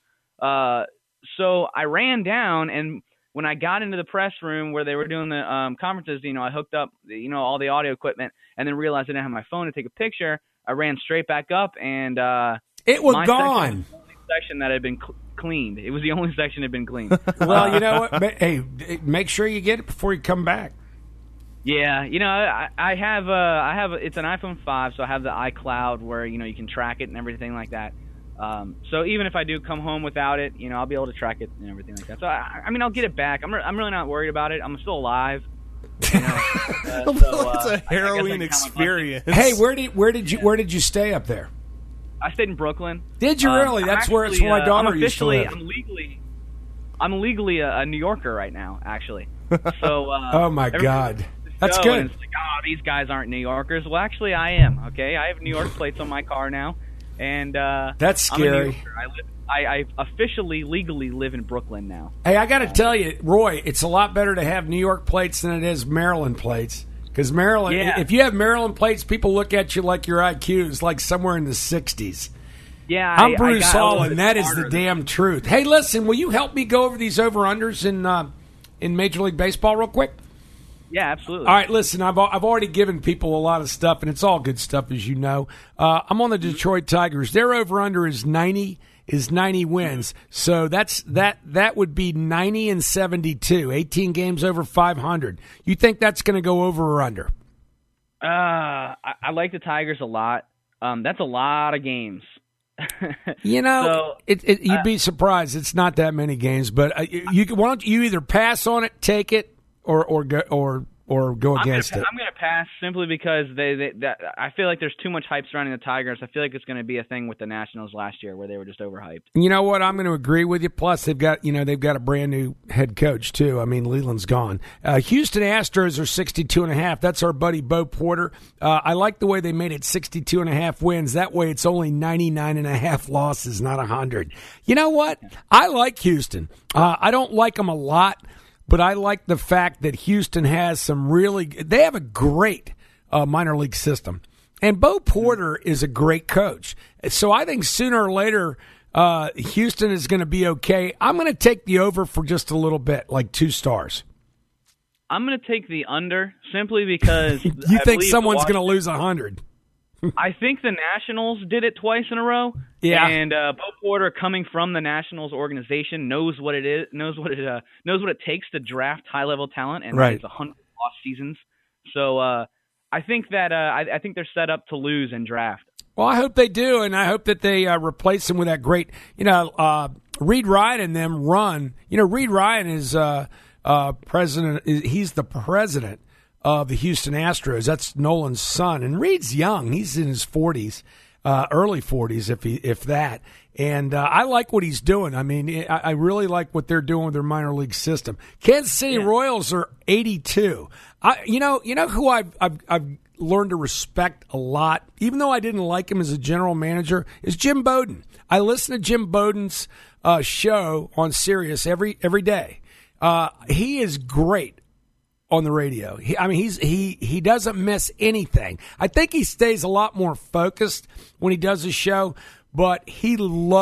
So I ran down, and when I got into the press room where they were doing the conferences, you know, I hooked up, you know, all the audio equipment, and then realized I didn't have my phone to take a picture. I ran straight back up, and it was gone. Section was the only section that had been cleaned. It was the only section that had been cleaned. Well, you know what? Hey, make sure you get it before you come back. Yeah, you know, I have it's an iPhone 5, so I have the iCloud where, you know, you can track it and everything like that. So even if I do come home without it, you know, I'll be able to track it and everything like that. So I mean, I'll get it back. I'm really not worried about it. I'm still alive. You know, it's a harrowing experience. Hey, where did you stay up there? I stayed in Brooklyn. Did you really? That's where it's my daughter used to live. I'm legally a New Yorker right now, actually. So oh my God, that's good. It's like, these guys aren't New Yorkers. Well, actually, I am. Okay, I have New York plates on my car now. And that's scary. I officially, legally live in Brooklyn now. Hey, I got to tell you, Roy, it's a lot better to have New York plates than it is Maryland plates. Because Maryland, if you have Maryland plates, people look at you like your IQ is like somewhere in the 60s. Yeah, I'm Bruce Hall, and that is the damn truth. Hey, listen, will you help me go over these over-unders in Major League Baseball real quick? Yeah, absolutely. All right, listen, I've already given people a lot of stuff, and it's all good stuff, as you know. I'm on the Detroit Tigers. Their over-under is 90 wins. So that would be 90 and 72, 18 games over 500. You think that's going to go over or under? I like the Tigers a lot. That's a lot of games. You know, you'd be surprised. It's not that many games, but why don't you either pass on it, take it, or or go against it? I'm going to pass simply because I feel like there's too much hype surrounding the Tigers. I feel like it's going to be a thing with the Nationals last year where they were just overhyped. You know what? I'm going to agree with you. Plus, they've got a brand new head coach too. I mean, Leland's gone. Houston Astros are 62.5. That's our buddy Bo Porter. I like the way they made it 62.5 wins. That way, it's only 99.5 losses, not 100. You know what? I like Houston. I don't like them a lot. But I like the fact that Houston has they have a great minor league system. And Bo Porter is a great coach. So I think sooner or later, Houston is going to be okay. I'm going to take the over for just a little bit, like 2 stars. I'm going to take the under simply because you think someone's going to lose 100. I think the Nationals did it twice in a row. Yeah, and Bo Porter, coming from the Nationals organization, knows what it takes to draft high level talent, and right. It's 100 lost seasons. So I think that I think they're set up to lose in draft. Well, I hope they do, and I hope that they replace him with that great, Reed Ryan and them run. Reed Ryan is president. He's the president of the Houston Astros. That's Nolan's son, and Reed's young. He's in his 40s, early 40s, if that. And I like what he's doing. I mean, I really like what they're doing with their minor league system. Kansas City Royals are 82. You know who I've learned to respect a lot, even though I didn't like him as a general manager, is Jim Bowden. I listen to Jim Bowden's show on Sirius every day. He is great on the radio. He doesn't miss anything. I think he stays a lot more focused when he does his show, but he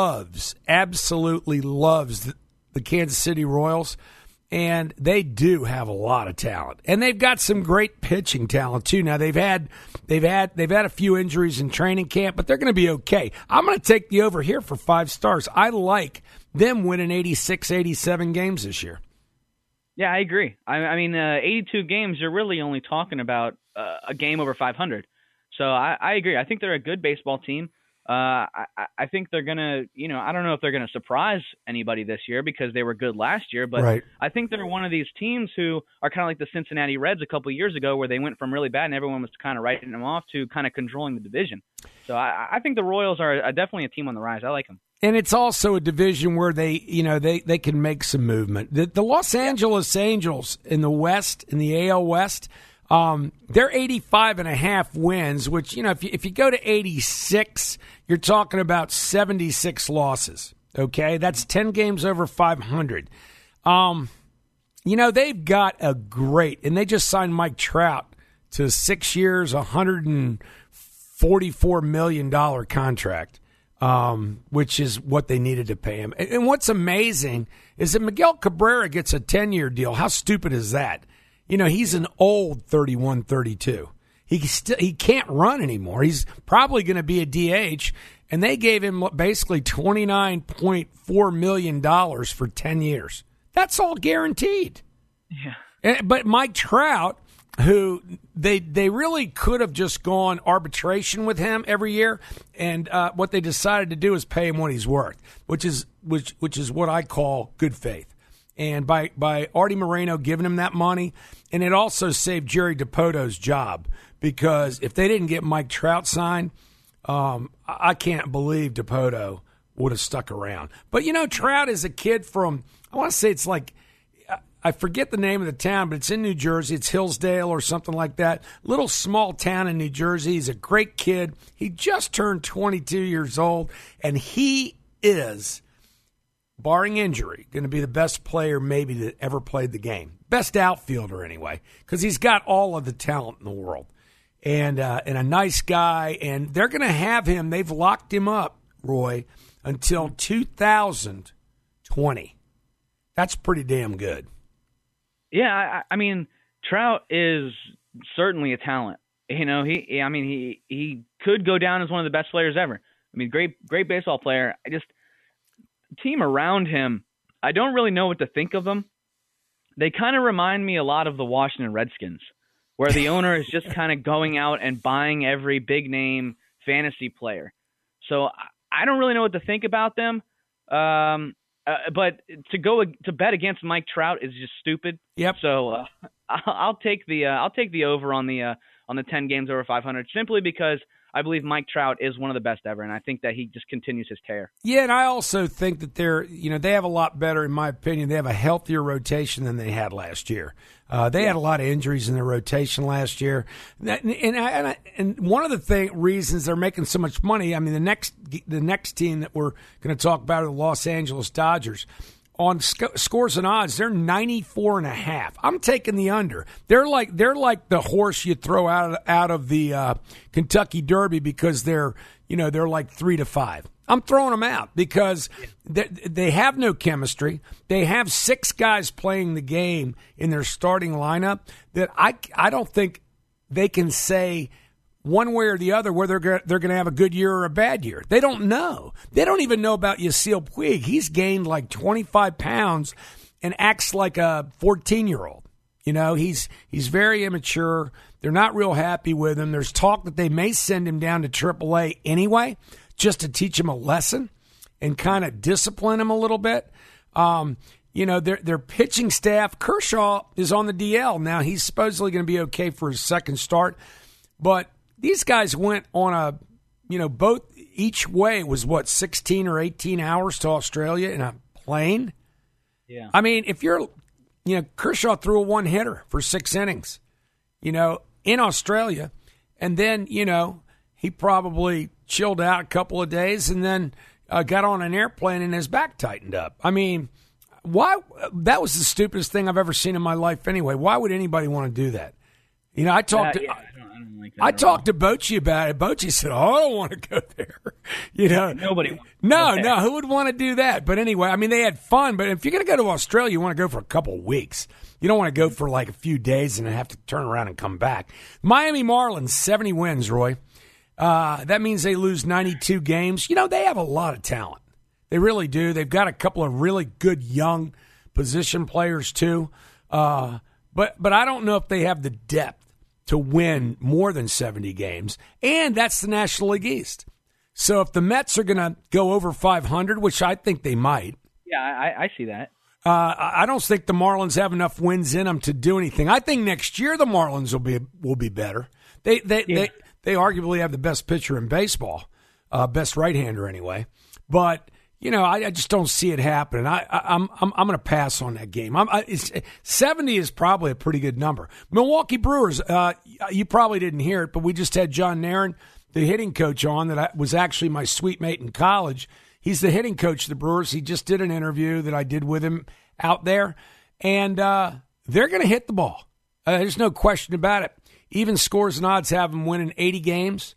absolutely loves the Kansas City Royals, and they do have a lot of talent, and they've got some great pitching talent too. Now they've had a few injuries in training camp, but they're going to be okay. I'm going to take the over here for 5 stars. I like them winning 86, 87 games this year. Yeah, I agree. I mean, 82 games, you're really only talking about a game over 500. So I agree. I think they're a good baseball team. I think they're going to, I don't know if they're going to surprise anybody this year because they were good last year, but right. I think they're one of these teams who are kind of like the Cincinnati Reds a couple of years ago where they went from really bad and everyone was kind of writing them off to kind of controlling the division. So I think the Royals are definitely a team on the rise. I like them. And it's also a division where they can make some movement. The Los Angeles Angels in the West, in the AL West, they're 85.5 wins, which, if you go to 86, you're talking about 76 losses. Okay, that's 10 games over 500. They've got a great, and they just signed Mike Trout to 6 years, $144 million contract. Which is what they needed to pay him. And what's amazing is that Miguel Cabrera gets a 10-year deal. How stupid is that? He's an old 31, 32. He can't run anymore. He's probably going to be a DH, and they gave him basically $29.4 million for 10 years. That's all guaranteed. Yeah. But Mike Trout, who they really could have just gone arbitration with him every year, and what they decided to do is pay him what he's worth, which is what I call good faith. And by Artie Moreno giving him that money, and it also saved Jerry DiPoto's job, because if they didn't get Mike Trout signed, I can't believe DiPoto would have stuck around. But Trout is a kid from, I want to say it's like, I forget the name of the town, but it's in New Jersey. It's Hillsdale or something like that. Little small town in New Jersey. He's a great kid. He just turned 22 years old, and he is, barring injury, going to be the best player maybe that ever played the game. Best outfielder anyway, because he's got all of the talent in the world. And a nice guy, and they're going to have him. They've locked him up, Roy, until 2020. That's pretty damn good. Yeah, I mean, Trout is certainly a talent. He could go down as one of the best players ever. I mean, great baseball player. Team around him, I don't really know what to think of them. They kind of remind me a lot of the Washington Redskins, where the owner is just kind of going out and buying every big name fantasy player. So I don't really know what to think about them. But to bet against Mike Trout is just stupid. Yep. So I'll take the over on the 10 games over 500 simply because I believe Mike Trout is one of the best ever, and I think that he just continues his tear. Yeah, and I also think that they have a lot better, in my opinion. They have a healthier rotation than they had last year. They had a lot of injuries in their rotation last year, and one of the reasons they're making so much money. I mean, the next team that we're going to talk about are the Los Angeles Dodgers. On scores and odds, they're 94.5. I'm taking the under. They're like the horse you throw out of the Kentucky Derby because they're like 3-5. I'm throwing them out because they have no chemistry. They have 6 guys playing the game in their starting lineup that I don't think they can say one way or the other whether they're going to have a good year or a bad year. They don't know. They don't even know about Yasiel Puig. He's gained like 25 pounds and acts like a 14-year-old. He's very immature. They're not real happy with him. There's talk that they may send him down to AAA anyway, just to teach him a lesson and kind of discipline him a little bit. Their pitching staff, Kershaw is on the DL. Now, he's supposedly going to be okay for his second start, but these guys went on both each way was 16 or 18 hours to Australia in a plane. Yeah. I mean, if you're, Kershaw threw a one-hitter for 6 innings, in Australia. And then, he probably chilled out a couple of days and then got on an airplane and his back tightened up. I mean, why? That was the stupidest thing I've ever seen in my life anyway. Why would anybody want to do that? I talked to... I talked to Bochy about it. Bochy said, I don't want to go there. Nobody wants No, who would want to do that? But anyway, I mean, they had fun. But if you're going to go to Australia, you want to go for a couple of weeks. You don't want to go for like a few days and then have to turn around and come back. Miami Marlins, 70 wins, Roy. That means they lose 92 games. They have a lot of talent. They really do. They've got a couple of really good young position players, too. But I don't know if they have the depth to win more than 70 games, and that's the National League East. So if the Mets are going to go over 500, which I think they might. Yeah, I see that. I don't think the Marlins have enough wins in them to do anything. I think next year the Marlins will be better. They arguably have the best pitcher in baseball, best right-hander anyway. But I just don't see it happening. I'm going to pass on that game. 70 is probably a pretty good number. Milwaukee Brewers, you probably didn't hear it, but we just had John Nairn, the hitting coach, on that was actually my sweet mate in college. He's the hitting coach of the Brewers. He just did an interview that I did with him out there, and they're going to hit the ball. There's no question about it. Even scores and odds have them winning 80 games.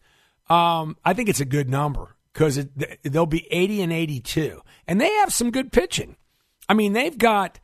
I think it's a good number. Because they'll be 80 and 82. And they have some good pitching. I mean, they've got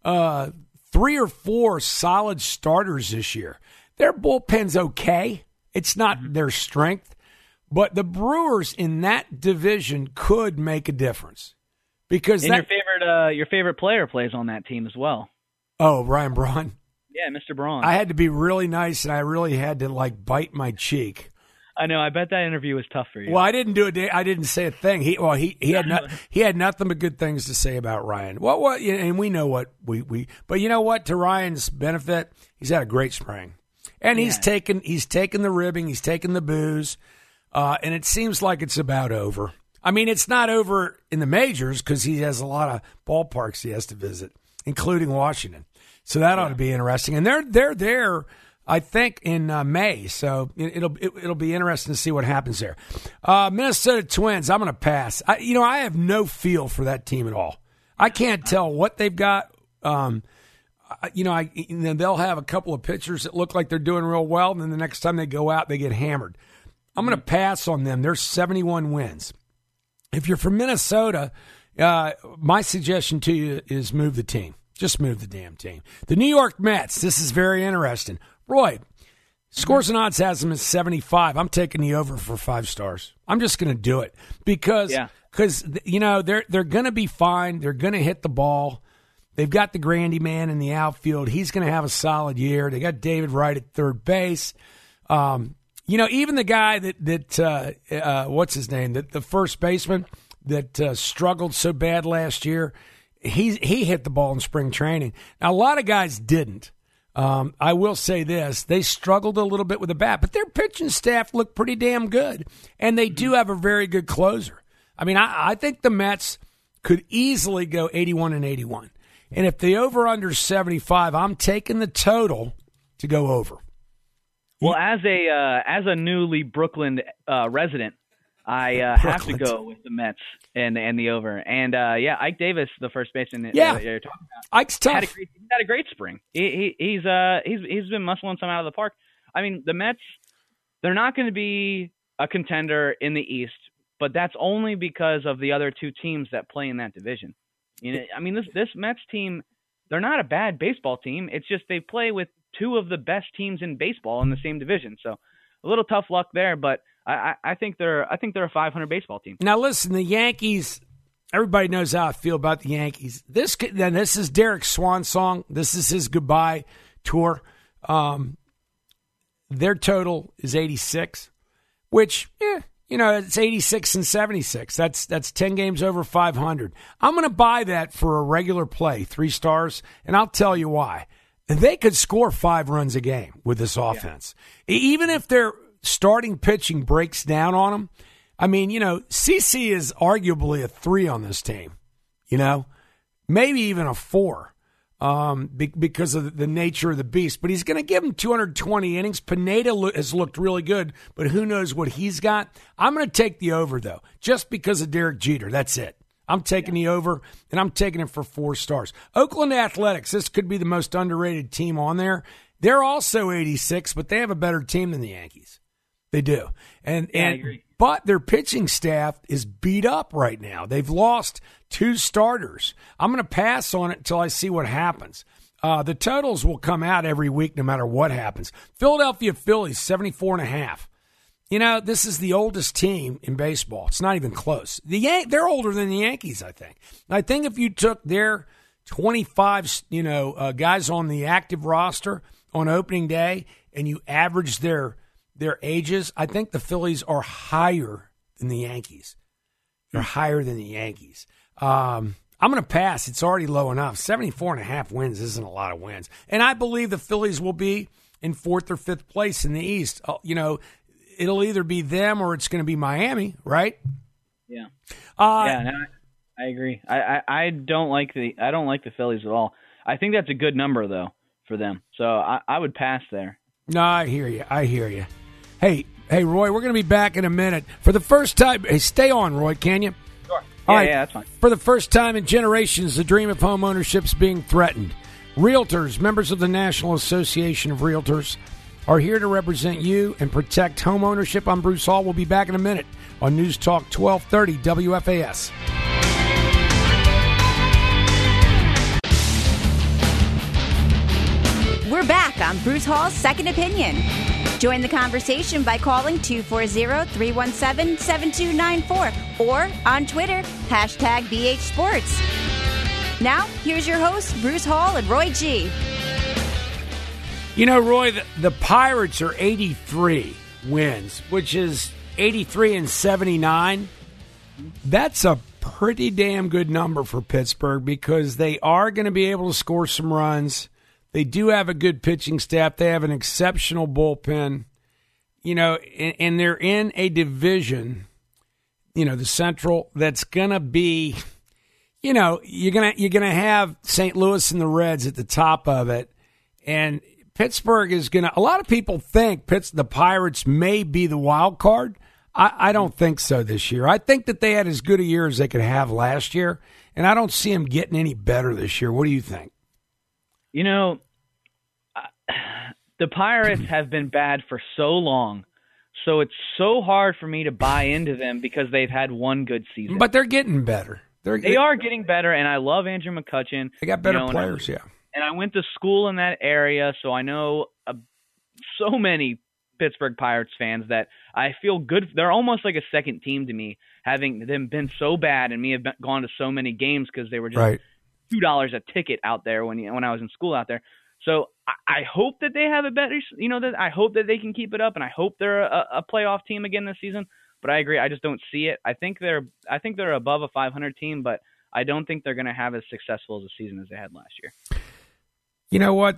3 or 4 solid starters this year. Their bullpen's okay. It's not their strength. But the Brewers in that division could make a difference. Because your favorite player plays on that team as well. Oh, Ryan Braun? Yeah, Mr. Braun. I had to be really nice, and I really had to, bite my cheek. I know. I bet that interview was tough for you. Well, I didn't do it. I didn't say a thing. He had nothing but good things to say about Ryan. Well, and we know what we. But you know what? To Ryan's benefit, he's had a great spring, and he's taken the ribbing, he's taken the booze, and it seems like it's about over. I mean, it's not over in the majors because he has a lot of ballparks he has to visit, including Washington. So that ought to be interesting, and they're there. I think in May, so it'll be interesting to see what happens there. Minnesota Twins, I'm going to pass. I have no feel for that team at all. I can't tell what they've got. They'll have a couple of pitchers that look like they're doing real well, and then the next time they go out, they get hammered. I'm going to pass on them. They're 71 wins. If you're from Minnesota, my suggestion to you is move the team. Just move the damn team. The New York Mets, this is very interesting. Roy, scores and odds has them at 75. I'm taking the over for 5 stars. I'm just going to do it because they're going to be fine. They're going to hit the ball. They've got the Grandy man in the outfield. He's going to have a solid year. They got David Wright at third base. Even the guy that what's his name? The first baseman that struggled so bad last year he hit the ball in spring training. Now, a lot of guys didn't. I will say this. They struggled a little bit with the bat, but their pitching staff looked pretty damn good, and they do have a very good closer. I mean, I think the Mets could easily go 81-81. And if the over-under is 75, I'm taking the total to go over. Well, as a newly Brooklyn resident, I have to go with the Mets and the over. And Ike Davis, the first baseman you're talking about, Ike's tough. He's had a great spring. He's been muscling some out of the park. I mean, the Mets, they're not going to be a contender in the East, but that's only because of the other two teams that play in that division. You know, I mean, this Mets team, they're not a bad baseball team. It's just they play with two of the best teams in baseball in the same division. So a little tough luck there, but I think they're a 500 baseball team. Now listen, the Yankees. Everybody knows how I feel about the Yankees. This is Derek's swan song. This is his goodbye tour. Their total is 86, which it's 86 and 76. That's 10 games over 500. I'm going to buy that for a regular play, 3 stars, and I'll tell you why. They could score 5 runs a game with this offense, even if their starting pitching breaks down on them. I mean, CC is arguably a 3 on this team, maybe even a 4 because of the nature of the beast. But he's going to give him 220 innings. Pineda has looked really good, but who knows what he's got. I'm going to take the over, though, just because of Derek Jeter. That's it. I'm taking the over, and I'm taking it for 4 stars. Oakland Athletics, this could be the most underrated team on there. They're also 86, but they have a better team than the Yankees. They do. I agree. But their pitching staff is beat up right now. They've lost 2 starters. I'm going to pass on it until I see what happens. The totals will come out every week no matter what happens. Philadelphia Phillies, 74.5. This is the oldest team in baseball. It's not even close. They're older than the Yankees, I think. I think if you took their 25, guys on the active roster on opening day and you average their ages, I think the Phillies are higher than the Yankees. They're higher than the Yankees. I'm going to pass. It's already low enough. 74.5 wins isn't a lot of wins. And I believe the Phillies will be in 4th or 5th place in the East. It'll either be them or it's going to be Miami, right? Yeah. I agree. I don't like the Phillies at all. I think that's a good number though for them. So I would pass there. No, I hear you. Hey, Roy, we're going to be back in a minute. For the first time, hey, stay on, Roy, can you? Sure. Yeah, that's fine. For the first time in generations, the dream of home ownership is being threatened. Realtors, members of the National Association of Realtors, are here to represent you and protect home ownership. I'm Bruce Hall. We'll be back in a minute on News Talk 1230 WFAS. We're back on Bruce Hall's Second Opinion. Join the conversation by calling 240-317-7294 or on Twitter, #BH Sports. Now, here's your hosts, Bruce Hall and Roy G. Roy, the Pirates are 83 wins, which is 83 and 79. That's a pretty damn good number for Pittsburgh because they are going to be able to score some runs. They do have a good pitching staff. They have an exceptional bullpen, and they're in a division, the Central, that's going to be, you're gonna have St. Louis and the Reds at the top of it, and Pittsburgh is going to. A lot of people think the Pirates may be the wild card. I don't think so this year. I think that they had as good a year as they could have last year, and I don't see them getting any better this year. What do you think? The Pirates have been bad for so long, so it's so hard for me to buy into them because they've had one good season. But they're getting better. They are getting better, and I love Andrew McCutchen. They got better players, yeah. And I went to school in that area, so I know so many Pittsburgh Pirates fans that I feel good. They're almost like a second team to me, having them been so bad and me have gone to so many games because they were just $2 a ticket out there when I was in school out there. So I hope that they have a better, I hope that they can keep it up, and I hope they're a playoff team again this season. But I agree, I just don't see it. I think they're above a 500 team, but I don't think they're going to have as successful as a season as they had last year. You know what?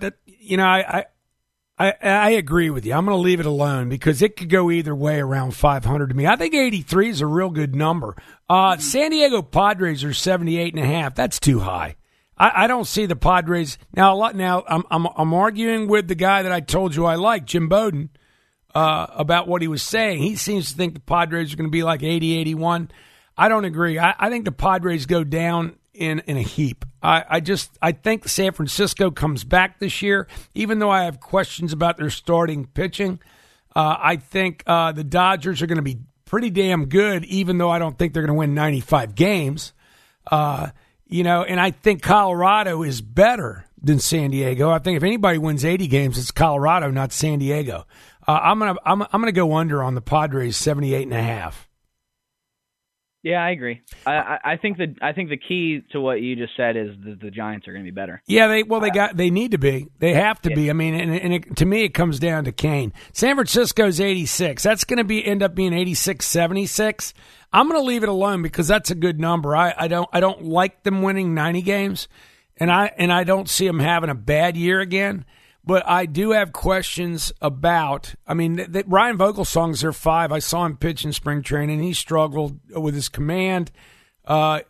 I agree with you. I'm going to leave it alone because it could go either way around 500 to me. I think 83 is a real good number. San Diego Padres are 78.5. That's too high. I don't see the Padres now. I'm arguing with the guy that I told you I like, Jim Bowden, about what he was saying. He seems to think the Padres are going to be like 80, 81. I don't agree. I think the Padres go down in a heap. I think San Francisco comes back this year, even though I have questions about their starting pitching. I think the Dodgers are going to be pretty damn good, even though I don't think they're going to win 95 games. And I think Colorado is better than San Diego. I think if anybody wins 80 games, it's Colorado, not San Diego. I'm gonna go under on the Padres, 78.5. Yeah, I agree. I think the key to what you just said is the Giants are going to be better. Yeah, they need to be. They have to be. I mean, to me, it comes down to Kane. San Francisco's 86. That's going to end up being 86, 76. I'm going to leave it alone because that's a good number. I don't like them winning 90 games, and I don't see them having a bad year again. But I do have questions about. I mean, Ryan Vogelsong's their 5. I saw him pitch in spring training. He struggled with his command. Matt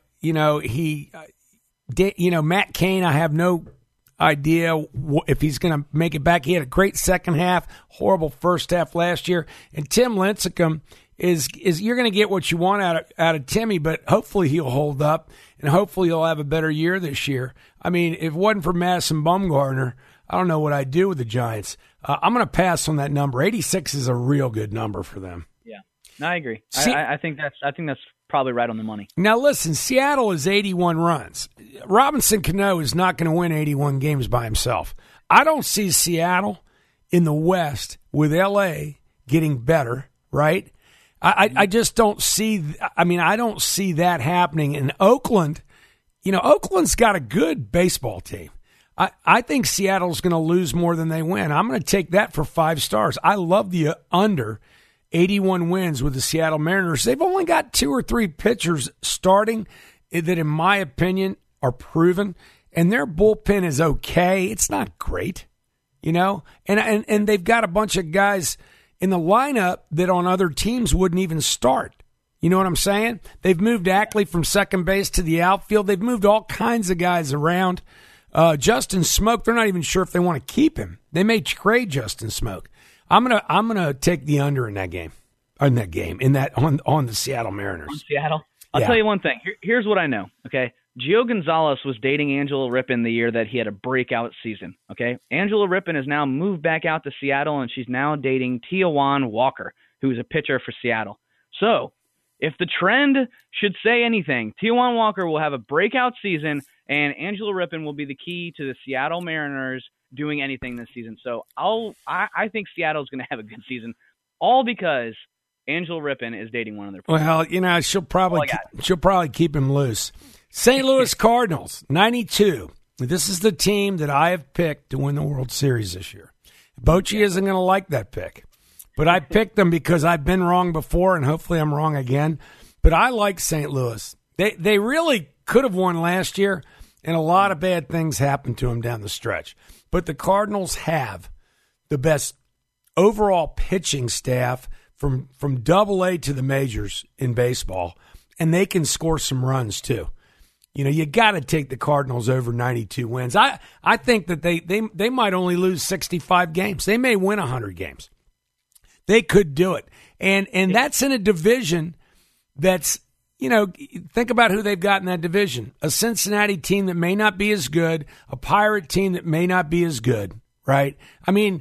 Cain. I have no idea if he's going to make it back. He had a great second half, horrible first half last year. And Tim Lincecum is you're going to get what you want out of Timmy, but hopefully he'll hold up and hopefully he'll have a better year this year. I mean, if it wasn't for Madison Bumgarner, I don't know what I'd do with the Giants. I'm going to pass on that number. 86 is a real good number for them. Yeah, no, I agree. I think that's probably right on the money. Now, listen, Seattle is 81 runs. Robinson Cano is not going to win 81 games by himself. I don't see Seattle in the West with L.A. getting better, right? I just don't see – I mean, I don't see that happening. In Oakland, Oakland's got a good baseball team. I think Seattle's going to lose more than they win. I'm going to take that for 5 stars. I love the under 81 wins with the Seattle Mariners. They've only got 2 or 3 pitchers starting that, in my opinion, are proven, and their bullpen is okay. It's not great, and they've got a bunch of guys in the lineup that on other teams wouldn't even start. You know what I'm saying? They've moved Ackley from second base to the outfield. They've moved all kinds of guys around. Justin Smoke, they're not even sure if they want to keep him. They may trade Justin Smoke. I'm gonna take the under in that game. On the Seattle Mariners. On Seattle. I'll tell you one thing. Here's what I know. Okay, Gio Gonzalez was dating Angela Rippon the year that he had a breakout season. Okay, Angela Rippon has now moved back out to Seattle, and she's now dating Taijuan Walker, who's a pitcher for Seattle. So, if the trend should say anything, Taijuan Walker will have a breakout season, and Angela Rippon will be the key to the Seattle Mariners doing anything this season. So I think Seattle's going to have a good season, all because Angela Rippon is dating one of their players. Well, she'll probably keep him loose. St. Louis Cardinals, 92. This is the team that I have picked to win the World Series this year. Bochy isn't going to like that pick, but I picked them because I've been wrong before, and hopefully I'm wrong again. But I like St. Louis. They really could have won last year, and a lot of bad things happened to them down the stretch. But the Cardinals have the best overall pitching staff from Double-A to the majors in baseball, and they can score some runs too. You got to take the Cardinals over 92 wins. I think that they might only lose 65 games. They may win 100 games. They could do it. And that's in a division that's, think about who they've got in that division. A Cincinnati team that may not be as good, a Pirate team that may not be as good, right? I mean,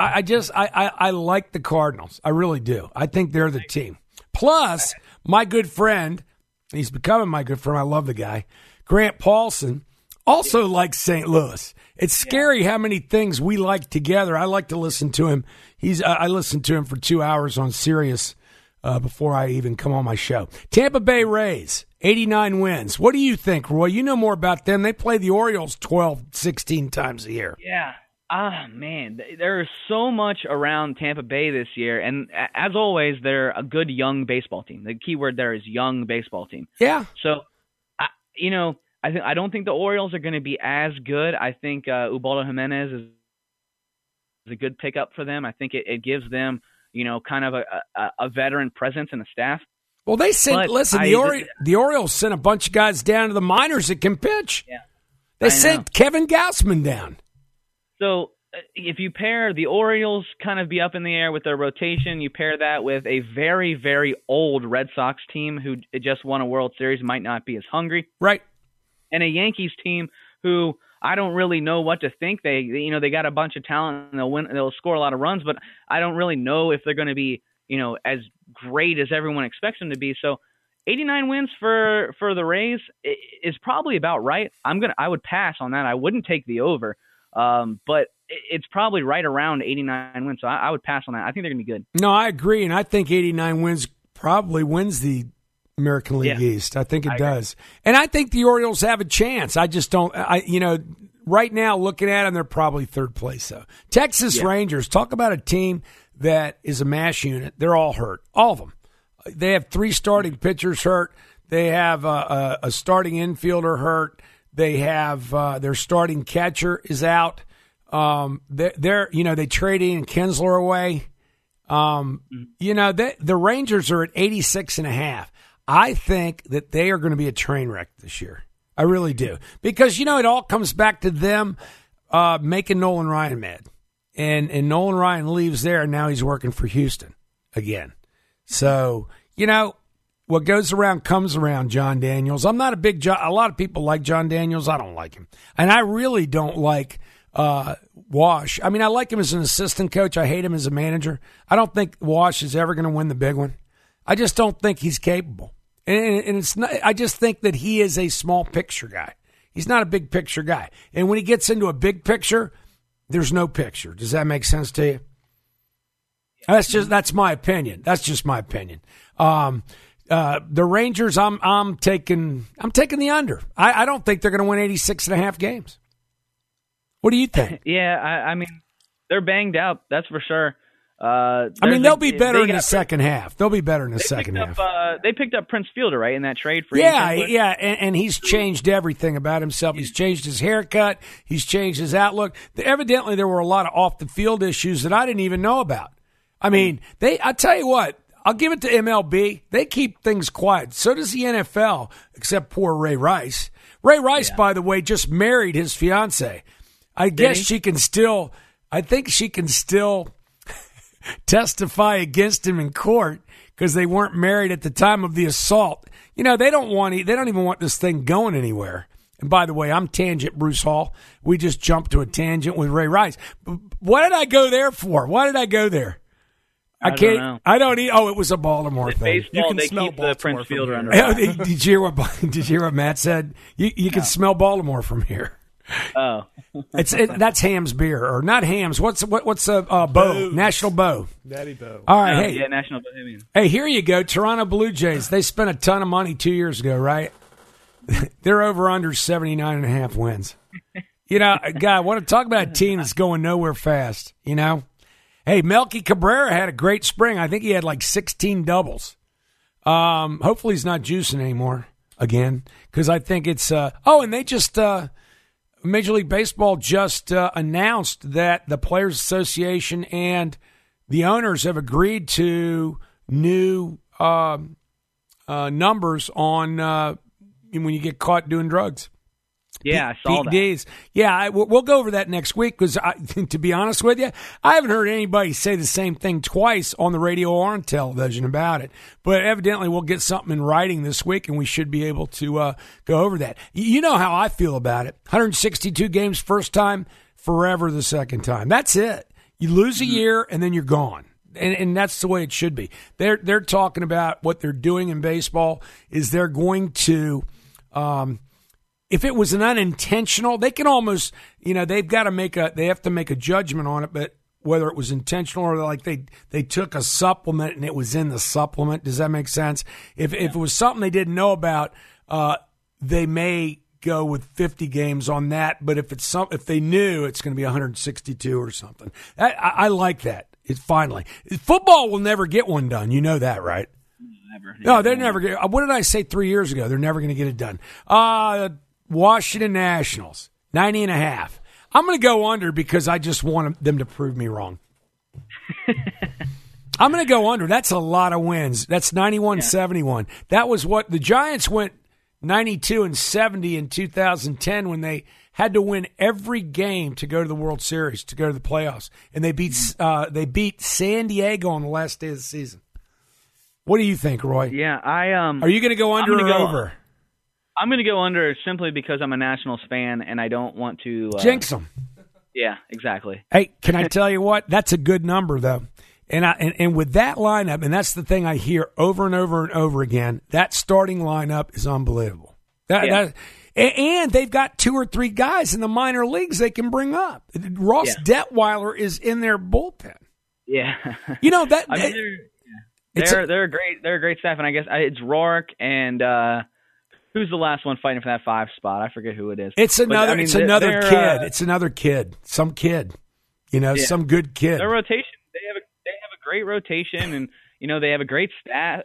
I like the Cardinals. I really do. I think they're the team. Plus, my good friend, he's becoming my good friend. I love the guy. Grant Paulson also likes St. Louis. It's scary how many things we like together. I like to listen to him. I listened to him for 2 hours on Sirius before I even come on my show. Tampa Bay Rays, 89 wins. What do you think, Roy? You know more about them. They play the Orioles 12, 16 times a year. Yeah. Man, there is so much around Tampa Bay this year, and as always, they're a good young baseball team. The key word there is young baseball team. Yeah. So, I don't think the Orioles are going to be as good. I think Ubaldo Jimenez is a good pickup for them. I think it gives them, kind of a veteran presence in the staff. Well, they sent. The Orioles sent a bunch of guys down to the minors that can pitch. Yeah, they sent Kevin Gausman down. So if you pair the Orioles kind of be up in the air with their rotation, you pair that with a very, very old Red Sox team who just won a World Series, might not be as hungry, right? And a Yankees team who I don't really know what to think. They got a bunch of talent and they'll score a lot of runs, but I don't really know if they're going to be, as great as everyone expects them to be. So 89 wins for the Rays is probably about right. I would pass on that. I wouldn't take the over. But it's probably right around 89 wins. So I would pass on that. I think they're going to be good. No, I agree. And I think 89 wins probably wins the American League East. I think it does. And I think the Orioles have a chance. I just don't, right now looking at them, they're probably third place though. Texas Rangers, talk about a team that is a mash unit. They're all hurt. All of them. They have 3 starting pitchers hurt. They have a starting infielder hurt. They have their starting catcher is out. They trade Ian Kinsler away. The Rangers are at 86.5. I think that they are going to be a train wreck this year. I really do. Because, it all comes back to them making Nolan Ryan mad. And Nolan Ryan leaves there, and now he's working for Houston again. So, what goes around comes around, John Daniels. I'm not a lot of people like John Daniels. I don't like him. And I really don't like Wash. I mean, I like him as an assistant coach. I hate him as a manager. I don't think Wash is ever going to win the big one. I just don't think he's capable. And it's not. I just think that he is a small picture guy. He's not a big picture guy. And when he gets into a big picture, there's no picture. Does that make sense to you? That's my opinion. That's just my opinion. The Rangers, I'm taking the under. I don't think they're going to win 86.5 games. What do you think? I mean, they're banged up. That's for sure. They'll be better in the second half. They'll be better in the second half. They picked up Prince Fielder, right, in that trade for and he's changed everything about himself. He's changed his haircut. He's changed his outlook. Evidently, there were a lot of off-the-field issues that I didn't even know about. I mean, I tell you what, I'll give it to MLB. They keep things quiet. So does the NFL, except poor Ray Rice. Ray Rice, by the way, just married his fiancée. I think she can still testify against him in court because they weren't married at the time of the assault. They don't even want this thing going anywhere. And by the way, I'm Tangent Bruce Hall. We just jumped to a tangent with Ray Rice. What did I go there for? Why did I go there? I can't. Don't know. I don't. It was a Baltimore thing. Baseball, you can smell the Prince Fielder under. Did you hear what Matt said? You can smell Baltimore from here. Oh, that's Ham's beer, or not Ham's. What's Bo? National Bo. Daddy Bo. All right, hey, National Bohemian. Hey, here you go. Toronto Blue Jays. They spent a ton of money 2 years ago, right? They're over under 79.5 wins. God, I want to talk about a team that's going nowhere fast. Hey, Melky Cabrera had a great spring. I think he had like 16 doubles. Hopefully he's not juicing anymore again, because I think it's and they just Major League Baseball just announced that the Players Association and the owners have agreed to new numbers on when you get caught doing drugs. Yeah, I saw that. Days. Yeah, we'll go over that next week because, to be honest with you, I haven't heard anybody say the same thing twice on the radio or on television about it. But evidently we'll get something in writing this week, and we should be able to go over that. You know how I feel about it. 162 games first time, forever the second time. That's it. You lose a year, and then you're gone. And that's the way it should be. They're talking about what they're doing in baseball is they're going to if it was an unintentional, they can almost, they've got to they have to make a judgment on it, but whether it was intentional or like they took a supplement and it was in the supplement. Does that make sense? If it was something they didn't know about, they may go with 50 games on that. But if they knew, it's going to be 162 or something. I like that. It's finally football will never get one done. You know that, right? Never. No, they're never going to. What did I say 3 years ago? They're never going to get it done. Washington Nationals, 90.5. I'm going to go under because I just want them to prove me wrong. I'm going to go under. That's a lot of wins. That's 91-71. That was what the Giants went 92-70 in 2010 when they had to win every game to go to the World Series, to go to the playoffs, and they beat San Diego on the last day of the season. What do you think, Roy? Yeah, are you going to go under or over? I'm going to go under simply because I'm a Nationals fan and I don't want to jinx them. Yeah, exactly. Hey, can I tell you what? That's a good number, though. And with that lineup, and that's the thing I hear over and over and over again, that starting lineup is unbelievable. And they've got 2 or 3 guys in the minor leagues they can bring up. Ross Detweiler is in their bullpen. Yeah, you know that. I mean, they're a great staff, and I guess it's Rourke and who's the last one fighting for that 5 spot? I forget who it is. It's another. It's another kid. It's another kid. Some kid. Some good kid. Their rotation. They have a great rotation, and they have a great staff.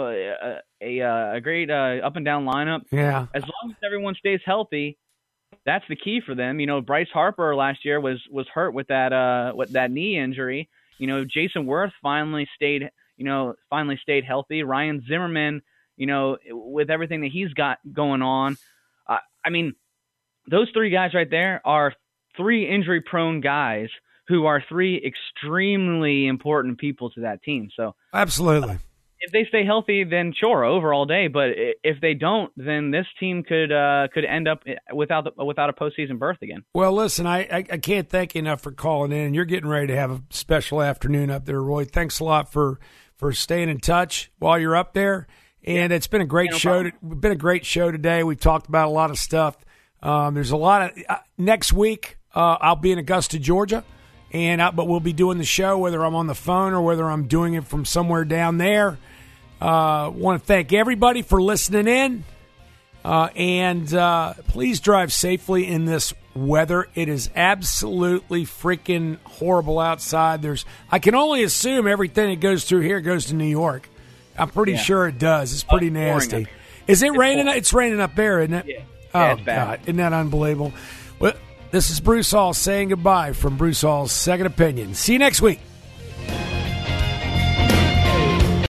A great up and down lineup. Yeah. As long as everyone stays healthy, that's the key for them. Bryce Harper last year was hurt with that knee injury. Jason Worth finally stayed healthy. Ryan Zimmerman, with everything that he's got going on, I mean, those 3 guys right there are 3 injury-prone guys who are 3 extremely important people to that team. So absolutely. If they stay healthy, then sure, over all day. But if they don't, then this team could end up without a postseason berth again. Well, listen, I can't thank you enough for calling in. You're getting ready to have a special afternoon up there, Roy. Thanks a lot for staying in touch while you're up there. And it's been a great show. Been a great show today. We've talked about a lot of stuff. There's a lot of next week. I'll be in Augusta, Georgia, but we'll be doing the show whether I'm on the phone or whether I'm doing it from somewhere down there. Want to thank everybody for listening in, and please drive safely in this weather. It is absolutely freaking horrible outside. I can only assume everything that goes through here goes to New York. I'm pretty sure it does. It's pretty nasty. Is it raining? It's raining up there, isn't it? Yeah. Oh, it's bad. God. Isn't that unbelievable? Well, this is Bruce Hall saying goodbye from Bruce Hall's Second Opinion. See you next week.